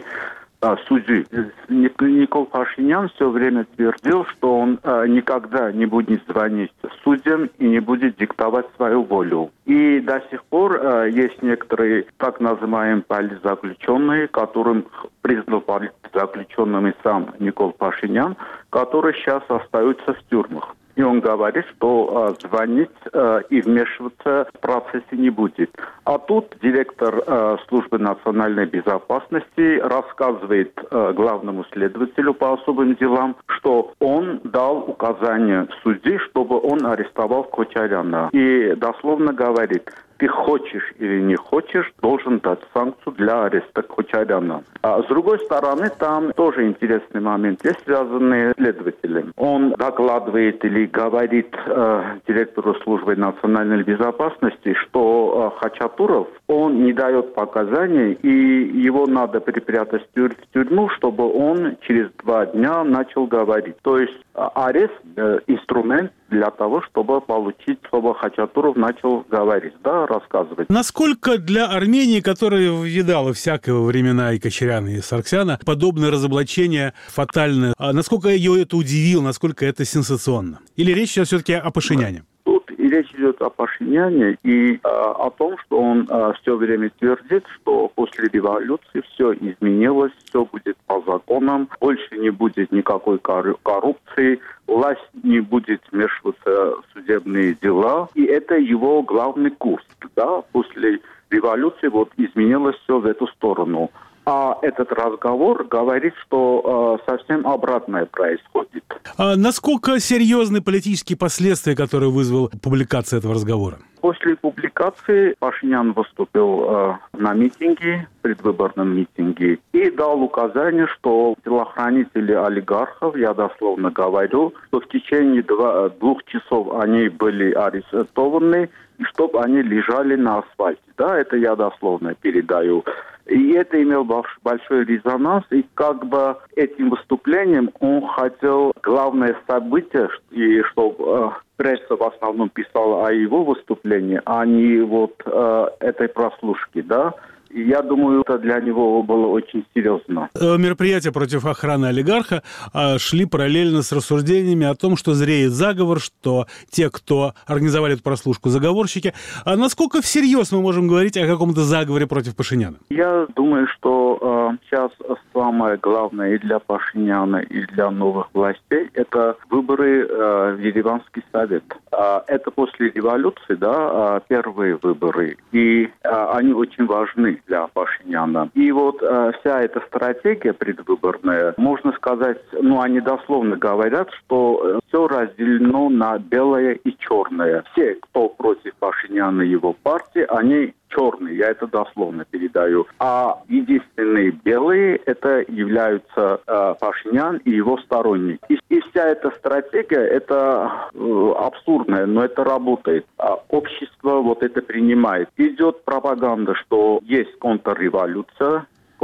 судьи. Никол Пашинян все время твердил, что он э, никогда не будет звонить судьям и не будет диктовать свою волю. И до сих пор э, есть некоторые так называемые политзаключенные, которым признал политзаключенными сам Никол Пашинян, которые сейчас остаются в тюрьмах. И он говорит, что э, звонить э, и вмешиваться в процессе не будет. А тут директор э, службы национальной безопасности рассказывает э, главному следователю по особым делам, что он дал указание судье, чтобы он арестовал Кочаряна. И дословно говорит: ты хочешь или не хочешь, должен дать санкцию для ареста Кочаряна. А с другой стороны, там тоже интересный момент есть, связанный с следователем. Он докладывает или говорит э, директору службы национальной безопасности, что э, Хачатуров, он не дает показаний, и его надо припрятать в, тюр- в тюрьму, чтобы он через два дня начал говорить. То есть э, арест э, – инструмент для того, чтобы получить, чтобы Хачатуров начал говорить, да, рассказывать. Насколько для Армении, которая видала всякого времена и Кочаряна, и Сарксяна, подобное разоблачение фатальное, а насколько ее это удивило, насколько это сенсационно? Или речь сейчас все-таки о Пашиняне? Тут и речь идет о Пашиняне и э, о том, что он э, все время твердит, что после революции все изменилось, все будет по законам, больше не будет никакой кор- коррупции, власть не будет вмешиваться в судебные дела. И это его главный курс. Да? После революции вот изменилось все в эту сторону. А этот разговор говорит, что э, совсем обратное происходит. А насколько серьезны политические последствия, которые вызвала публикация этого разговора? После публикации Пашинян выступил э, на митинге, предвыборном митинге, и дал указание, что телохранители олигархов, я дословно говорю, что в течение два, двух часов они были арестованы, и чтобы они лежали на асфальте. Да, это я дословно передаю. И это имело большой резонанс, и как бы этим выступлением он хотел главное событие, и чтобы э, пресса в основном писала о его выступлении, а не вот э, этой прослушки, да. И я думаю, это для него было очень серьезно. Мероприятия против охраны олигарха шли параллельно с рассуждениями о том, что зреет заговор, что те, кто организовали эту прослушку, заговорщики. А насколько всерьез мы можем говорить о каком-то заговоре против Пашиняна? Я думаю, что э, сейчас самое главное и для Пашиняна, и для новых властей – это выборы э, в Ереванский совет. Э, это после революции, да, э, первые выборы, и э, они очень важны для Пашиняна. И вот э, вся эта стратегия предвыборная, можно сказать, ну, они дословно говорят, что э, все разделено на белое и черное. Все, кто против Пашиняна и его партии, они черные, я это дословно передаю. А единственные белые – это являются э, Пашинян и его сторонники. И, и вся эта стратегия, это э, абсурдная, но это работает. А общество вот это принимает. Идет пропаганда, что есть контрреволюция,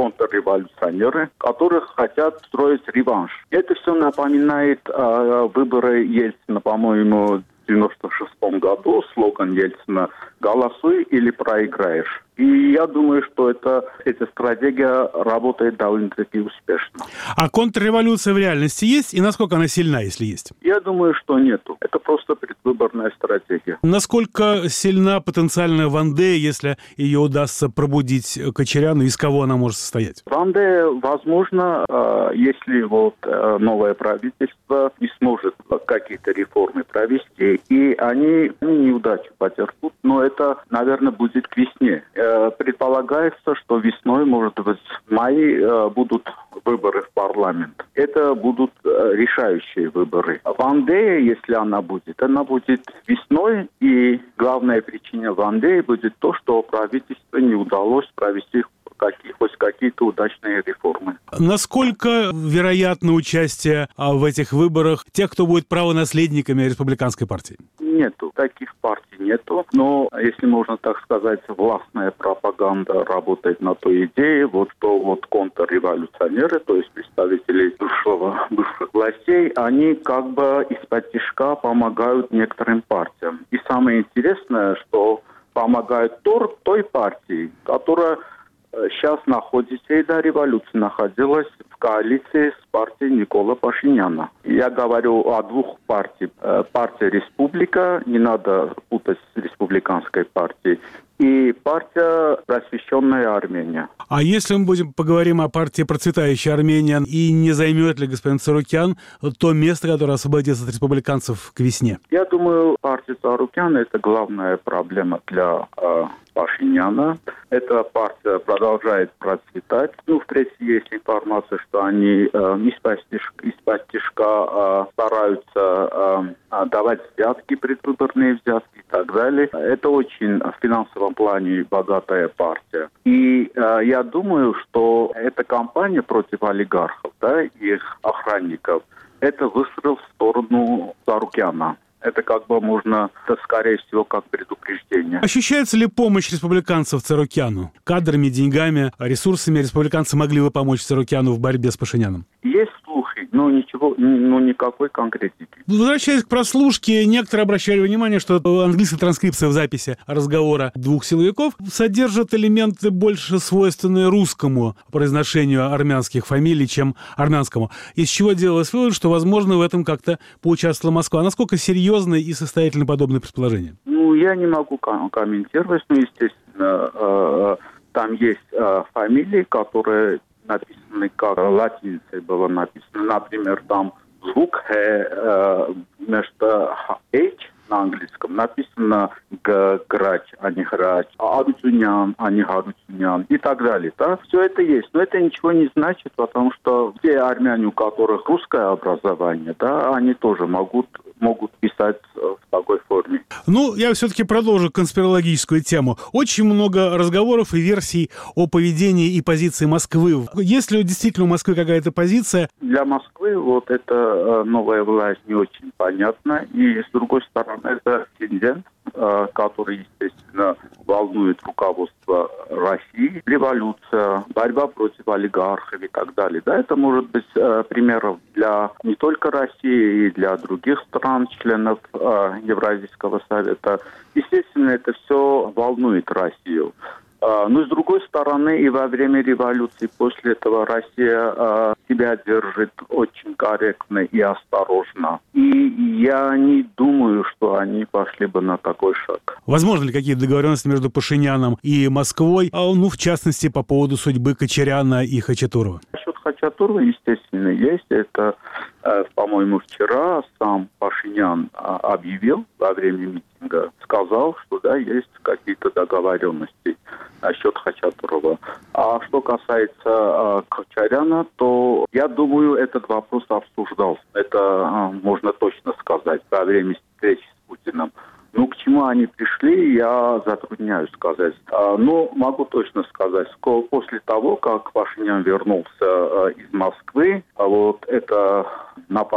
контрреволюционеры, которые хотят строить реванш. Это все напоминает э, выборы Ельцина, по-моему, в девяносто шестом году, слоган Ельцина «Голосуй или проиграешь». И я думаю, что это, эта стратегия работает довольно-таки успешно. А контрреволюция в реальности есть? И насколько она сильна, если есть? Я думаю, что нету. Это просто предвыборная стратегия. Насколько сильна потенциальная Вандея, если ее удастся пробудить Кочаряну? Из кого она может состоять? Вандея, возможно, если вот новое правительство не сможет какие-то реформы провести, и они, они неудачу потерпут, но это, наверное, будет к весне. Предполагается, что весной, может быть, в мае будут выборы в парламент. Это будут решающие выборы. Вандея, если она будет, она будет весной, и главная причина Вандеи будет то, что правительству не удалось провести какие, хоть какие-то удачные реформы. Насколько вероятно участие в этих выборах тех, кто будет правонаследниками республиканской партии? Нету. Таких партий нету. Но, если можно так сказать, властная пропаганда работает на той идее, вот что вот контрреволюционеры, то есть представители бывшего, бывших властей, они как бы из-под тишка помогают некоторым партиям. И самое интересное, что помогают той партии, которая сейчас находится, и до революции находилась в коалиции с партией Никола Пашиняна. Я говорю о двух партиях. Партия «Республика», не надо путать с республиканской партией, и партия «Просвещенная Армения». А если мы будем поговорим о партии «Процветающая Армения», и не займет ли господин Царукян то место, которое освободится от республиканцев к весне? Я думаю, партия Царукяна – это главная проблема для э, Пашиняна. Эта партия продолжает процветать. Ну, в прессе есть информация, что они э, из-под тишка, из-под тишка э, стараются э, давать взятки, предвыборные взятки и так далее. Это очень в финансовом плане богатая партия. И э, я думаю, что эта кампания против олигархов, да, и их охранников, это выстрел в сторону Царукяна. Это как бы можно, это скорее всего, как предупреждение. Ощущается ли помощь республиканцев Царукяну? Кадрами, деньгами, ресурсами республиканцы могли бы помочь Царукяну в борьбе с Пашиняном? Есть слухи, но ничего, ну никакой конкретики. Возвращаясь к прослушке, некоторые обращали внимание, что английская транскрипция в записи разговора двух силовиков содержит элементы больше свойственные русскому произношению армянских фамилий, чем армянскому. Из чего делалось вывод, что, возможно, в этом как-то поучаствовала Москва. Насколько серьезно и состоятельно подобные предположения? Ну, я не могу комментировать, но, естественно, там есть фамилии, которые написаны как латиницей было написано. Например, там звук «х» вместо «h» на английском написано «грач», а не «грач», «арутюнян», а не «гарутюнян» и так далее. Да? Все это есть, но это ничего не значит, потому что те армяне, у которых русское образование, да, они тоже могут, могут писать в такой форме. Ну, я все-таки продолжу конспирологическую тему. Очень много разговоров и версий о поведении и позиции Москвы. Есть ли действительно у Москвы какая-то позиция? Для Москвы вот эта новая власть не очень понятна. И, с другой стороны, это президент, который, естественно, волнует руководство России. Революция, борьба против олигархов и так далее. Да, это может быть примером для не только России, и для других стран, членов Евразийского совета. Естественно, это все волнует Россию. Но, с другой стороны, и во время революции после этого Россия э, себя держит очень корректно и осторожно. И я не думаю, что они пошли бы на такой шаг. Возможно ли какие-то договоренности между Пашиняном и Москвой, а, ну, в частности, по поводу судьбы Кочаряна и Хачатурова? Насчет Хачатурова, естественно, есть. Это, э, по-моему, вчера сам Пашинян э, объявил во время митинга, сказал, что да, есть какие-то договоренности насчет Хачатурова. А что касается э, Кочаряна, то я думаю, этот вопрос обсуждался. Это э, можно точно сказать во время встречи с Путиным. Ну, к чему они пришли, я затрудняюсь сказать. А, но могу точно сказать, что после того, как Пашинян вернулся а, из Москвы, а вот это нападки в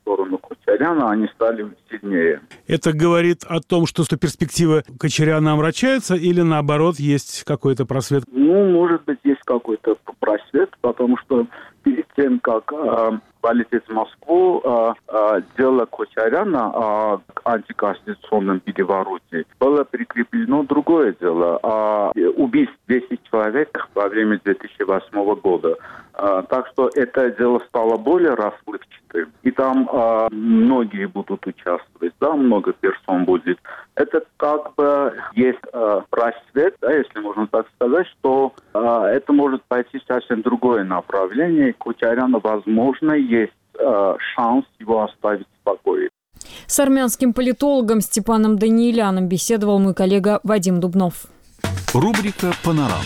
сторону Кочаряна, они стали сильнее. Это говорит о том, что перспективы Кочаряна омрачаются, или наоборот есть какой-то просвет? Ну, может быть, есть какой-то просвет, потому что перед тем, как э, полететь в Москву, э, э, дело Кочаряна о антиконституционном перевороте было прикреплено другое дело о убийстве десяти человек во время две тысячи восьмого года. Э, так что это дело стало более расплывчатым, и там э, многие будут участвовать, да, много персон будет. Это как бы есть э, просвет, да, если можно так сказать, что э, это может пойти в совсем другое направление. Кочаряна, возможно, есть э, шанс его оставить в покое. С армянским политологом Степаном Данииляном беседовал мой коллега Вадим Дубнов. Рубрика «Панорама».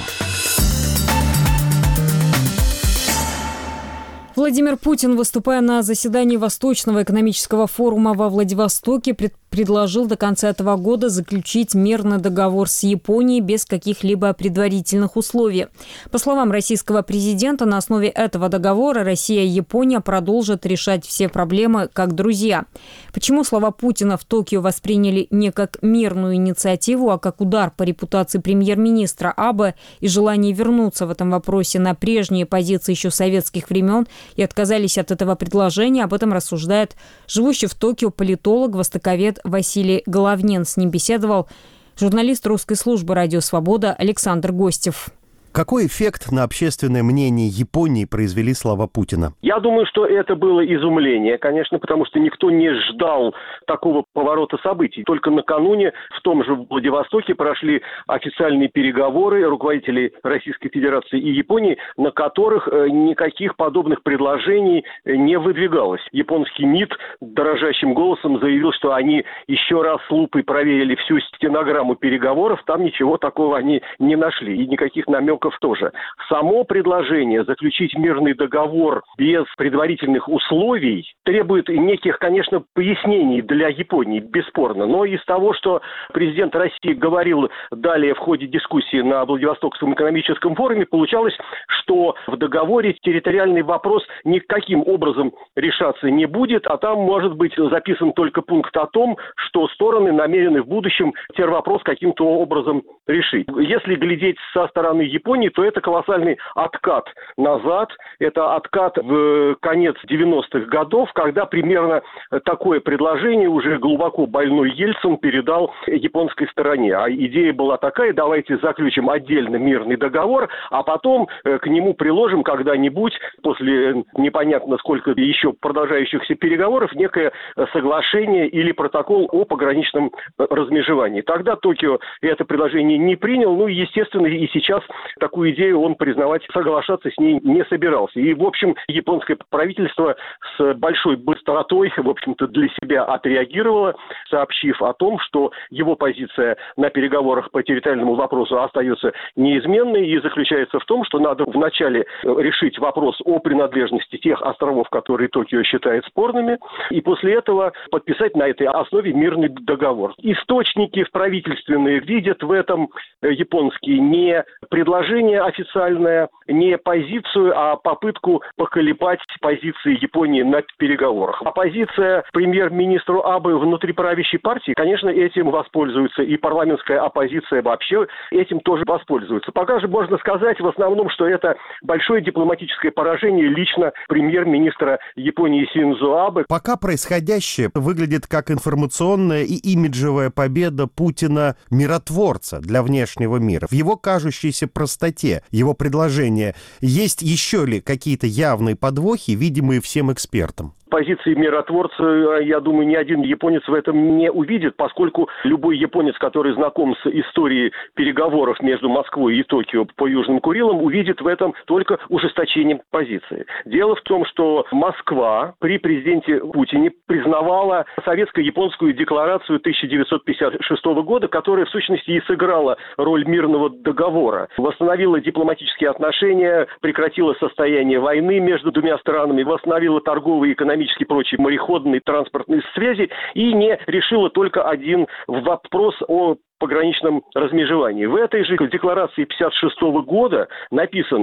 Владимир Путин, выступая на заседании Восточного экономического форума во Владивостоке, пред предложил до конца этого года заключить мирный договор с Японией без каких-либо предварительных условий. По словам российского президента, на основе этого договора Россия и Япония продолжат решать все проблемы как друзья. Почему слова Путина в Токио восприняли не как мирную инициативу, а как удар по репутации премьер-министра Абе и желание вернуться в этом вопросе на прежние позиции еще советских времен и отказались от этого предложения, об этом рассуждает живущий в Токио политолог, востоковед Василий Головнин. С ним беседовал журналист русской службы «Радио Свобода» Александр Гостев. Какой эффект на общественное мнение Японии произвели слова Путина? Я думаю, что это было изумление, конечно, потому что никто не ждал такого поворота событий. Только накануне в том же Владивостоке прошли официальные переговоры руководителей Российской Федерации и Японии, на которых никаких подобных предложений не выдвигалось. Японский МИД дрожащим голосом заявил, что они еще раз с лупой проверили всю стенограмму переговоров, там ничего такого они не нашли и никаких намеков тоже. Само предложение заключить мирный договор без предварительных условий требует неких, конечно, пояснений для Японии, бесспорно. Но из того, что президент России говорил далее в ходе дискуссии на Владивостокском экономическом форуме, получалось, что в договоре территориальный вопрос никаким образом решаться не будет, а там может быть записан только пункт о том, что стороны намерены в будущем тервопрос каким-то образом решить. Если глядеть со стороны Японии, то это колоссальный откат назад. Это откат в конец девяностых годов, когда примерно такое предложение уже глубоко больной Ельцин передал японской стороне. А идея была такая: давайте заключим отдельно мирный договор, а потом к нему приложим когда-нибудь, после непонятно сколько еще продолжающихся переговоров, некое соглашение или протокол о пограничном размежевании. Тогда Токио это предложение не принял, ну и, естественно, и сейчас такую идею он признавать, соглашаться с ней не собирался. И, в общем, японское правительство с большой быстротой, в общем-то, для себя отреагировало, сообщив о том, что его позиция на переговорах по территориальному вопросу остается неизменной и заключается в том, что надо вначале решить вопрос о принадлежности тех островов, которые Токио считает спорными, и после этого подписать на этой основе мирный договор. Источники правительственные видят в этом японские не предложение официальное, не позицию, а попытку поколебать позиции Японии на переговорах. Оппозиция премьер-министру Абе внутри правящей партии, конечно, этим воспользуется, и парламентская оппозиция вообще этим тоже воспользуется. Пока же можно сказать в основном, что это большое дипломатическое поражение лично премьер-министра Японии Синдзо Абе. Пока происходящее выглядит как информационная и имиджевая победа Путина-миротворца для внешнего мира. В его кажущейся простоте, его предложения, есть еще ли какие-то явные подвохи, видимые всем экспертам? Позиции миротворца, я думаю, ни один японец в этом не увидит, поскольку любой японец, который знаком с историей переговоров между Москвой и Токио по Южным Курилам, увидит в этом только ужесточение позиции. Дело в том, что Москва при президенте Путине признавала советско-японскую декларацию тысяча девятьсот пятьдесят шестого года, которая в сущности и сыграла роль мирного договора. Восстановила дипломатические отношения, прекратила состояние войны между двумя странами, восстановила торговые и экономические и прочие мореходные транспортные связи и не решила только один вопрос о пограничном размежевании. В этой же декларации тысяча девятьсот пятьдесят шестого года написано,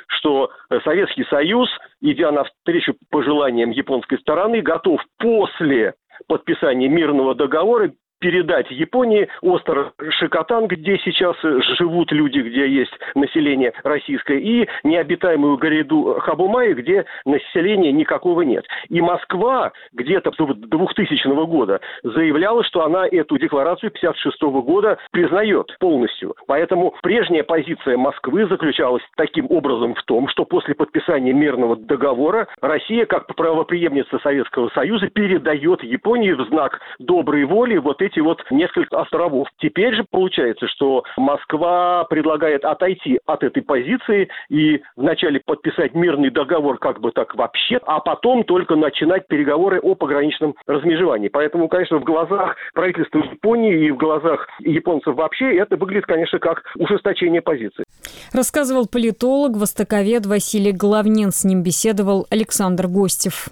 что Советский Союз, идя навстречу пожеланиям японской стороны, готов после подписания мирного договора передать Японии остров Шикотан, где сейчас живут люди, где есть население российское, и необитаемую гряду Хабумаи, где населения никакого нет. И Москва где-то с двухтысячного года заявляла, что она эту декларацию тысяча девятьсот пятьдесят шестого года признает полностью. Поэтому прежняя позиция Москвы заключалась таким образом в том, что после подписания мирного договора Россия, как правопреемница Советского Союза, передает Японии в знак доброй воли вот эти вот несколько островов. Теперь же получается, что Москва предлагает отойти от этой позиции и вначале подписать мирный договор как бы так вообще, а потом только начинать переговоры о пограничном размежевании. Поэтому, конечно, в глазах правительства Японии и в глазах японцев вообще это выглядит, конечно, как ужесточение позиции. Рассказывал политолог, востоковед Василий Головнин. С ним беседовал Александр Гостев.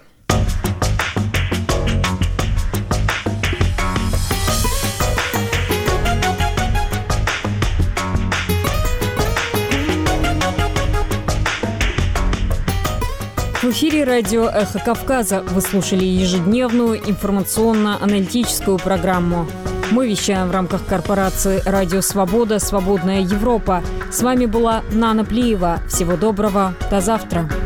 В эфире радио «Эхо Кавказа». Вы слушали ежедневную информационно-аналитическую программу. Мы вещаем в рамках корпорации «Радио Свобода. Свободная Европа». С вами была Нана Плиева. Всего доброго. До завтра.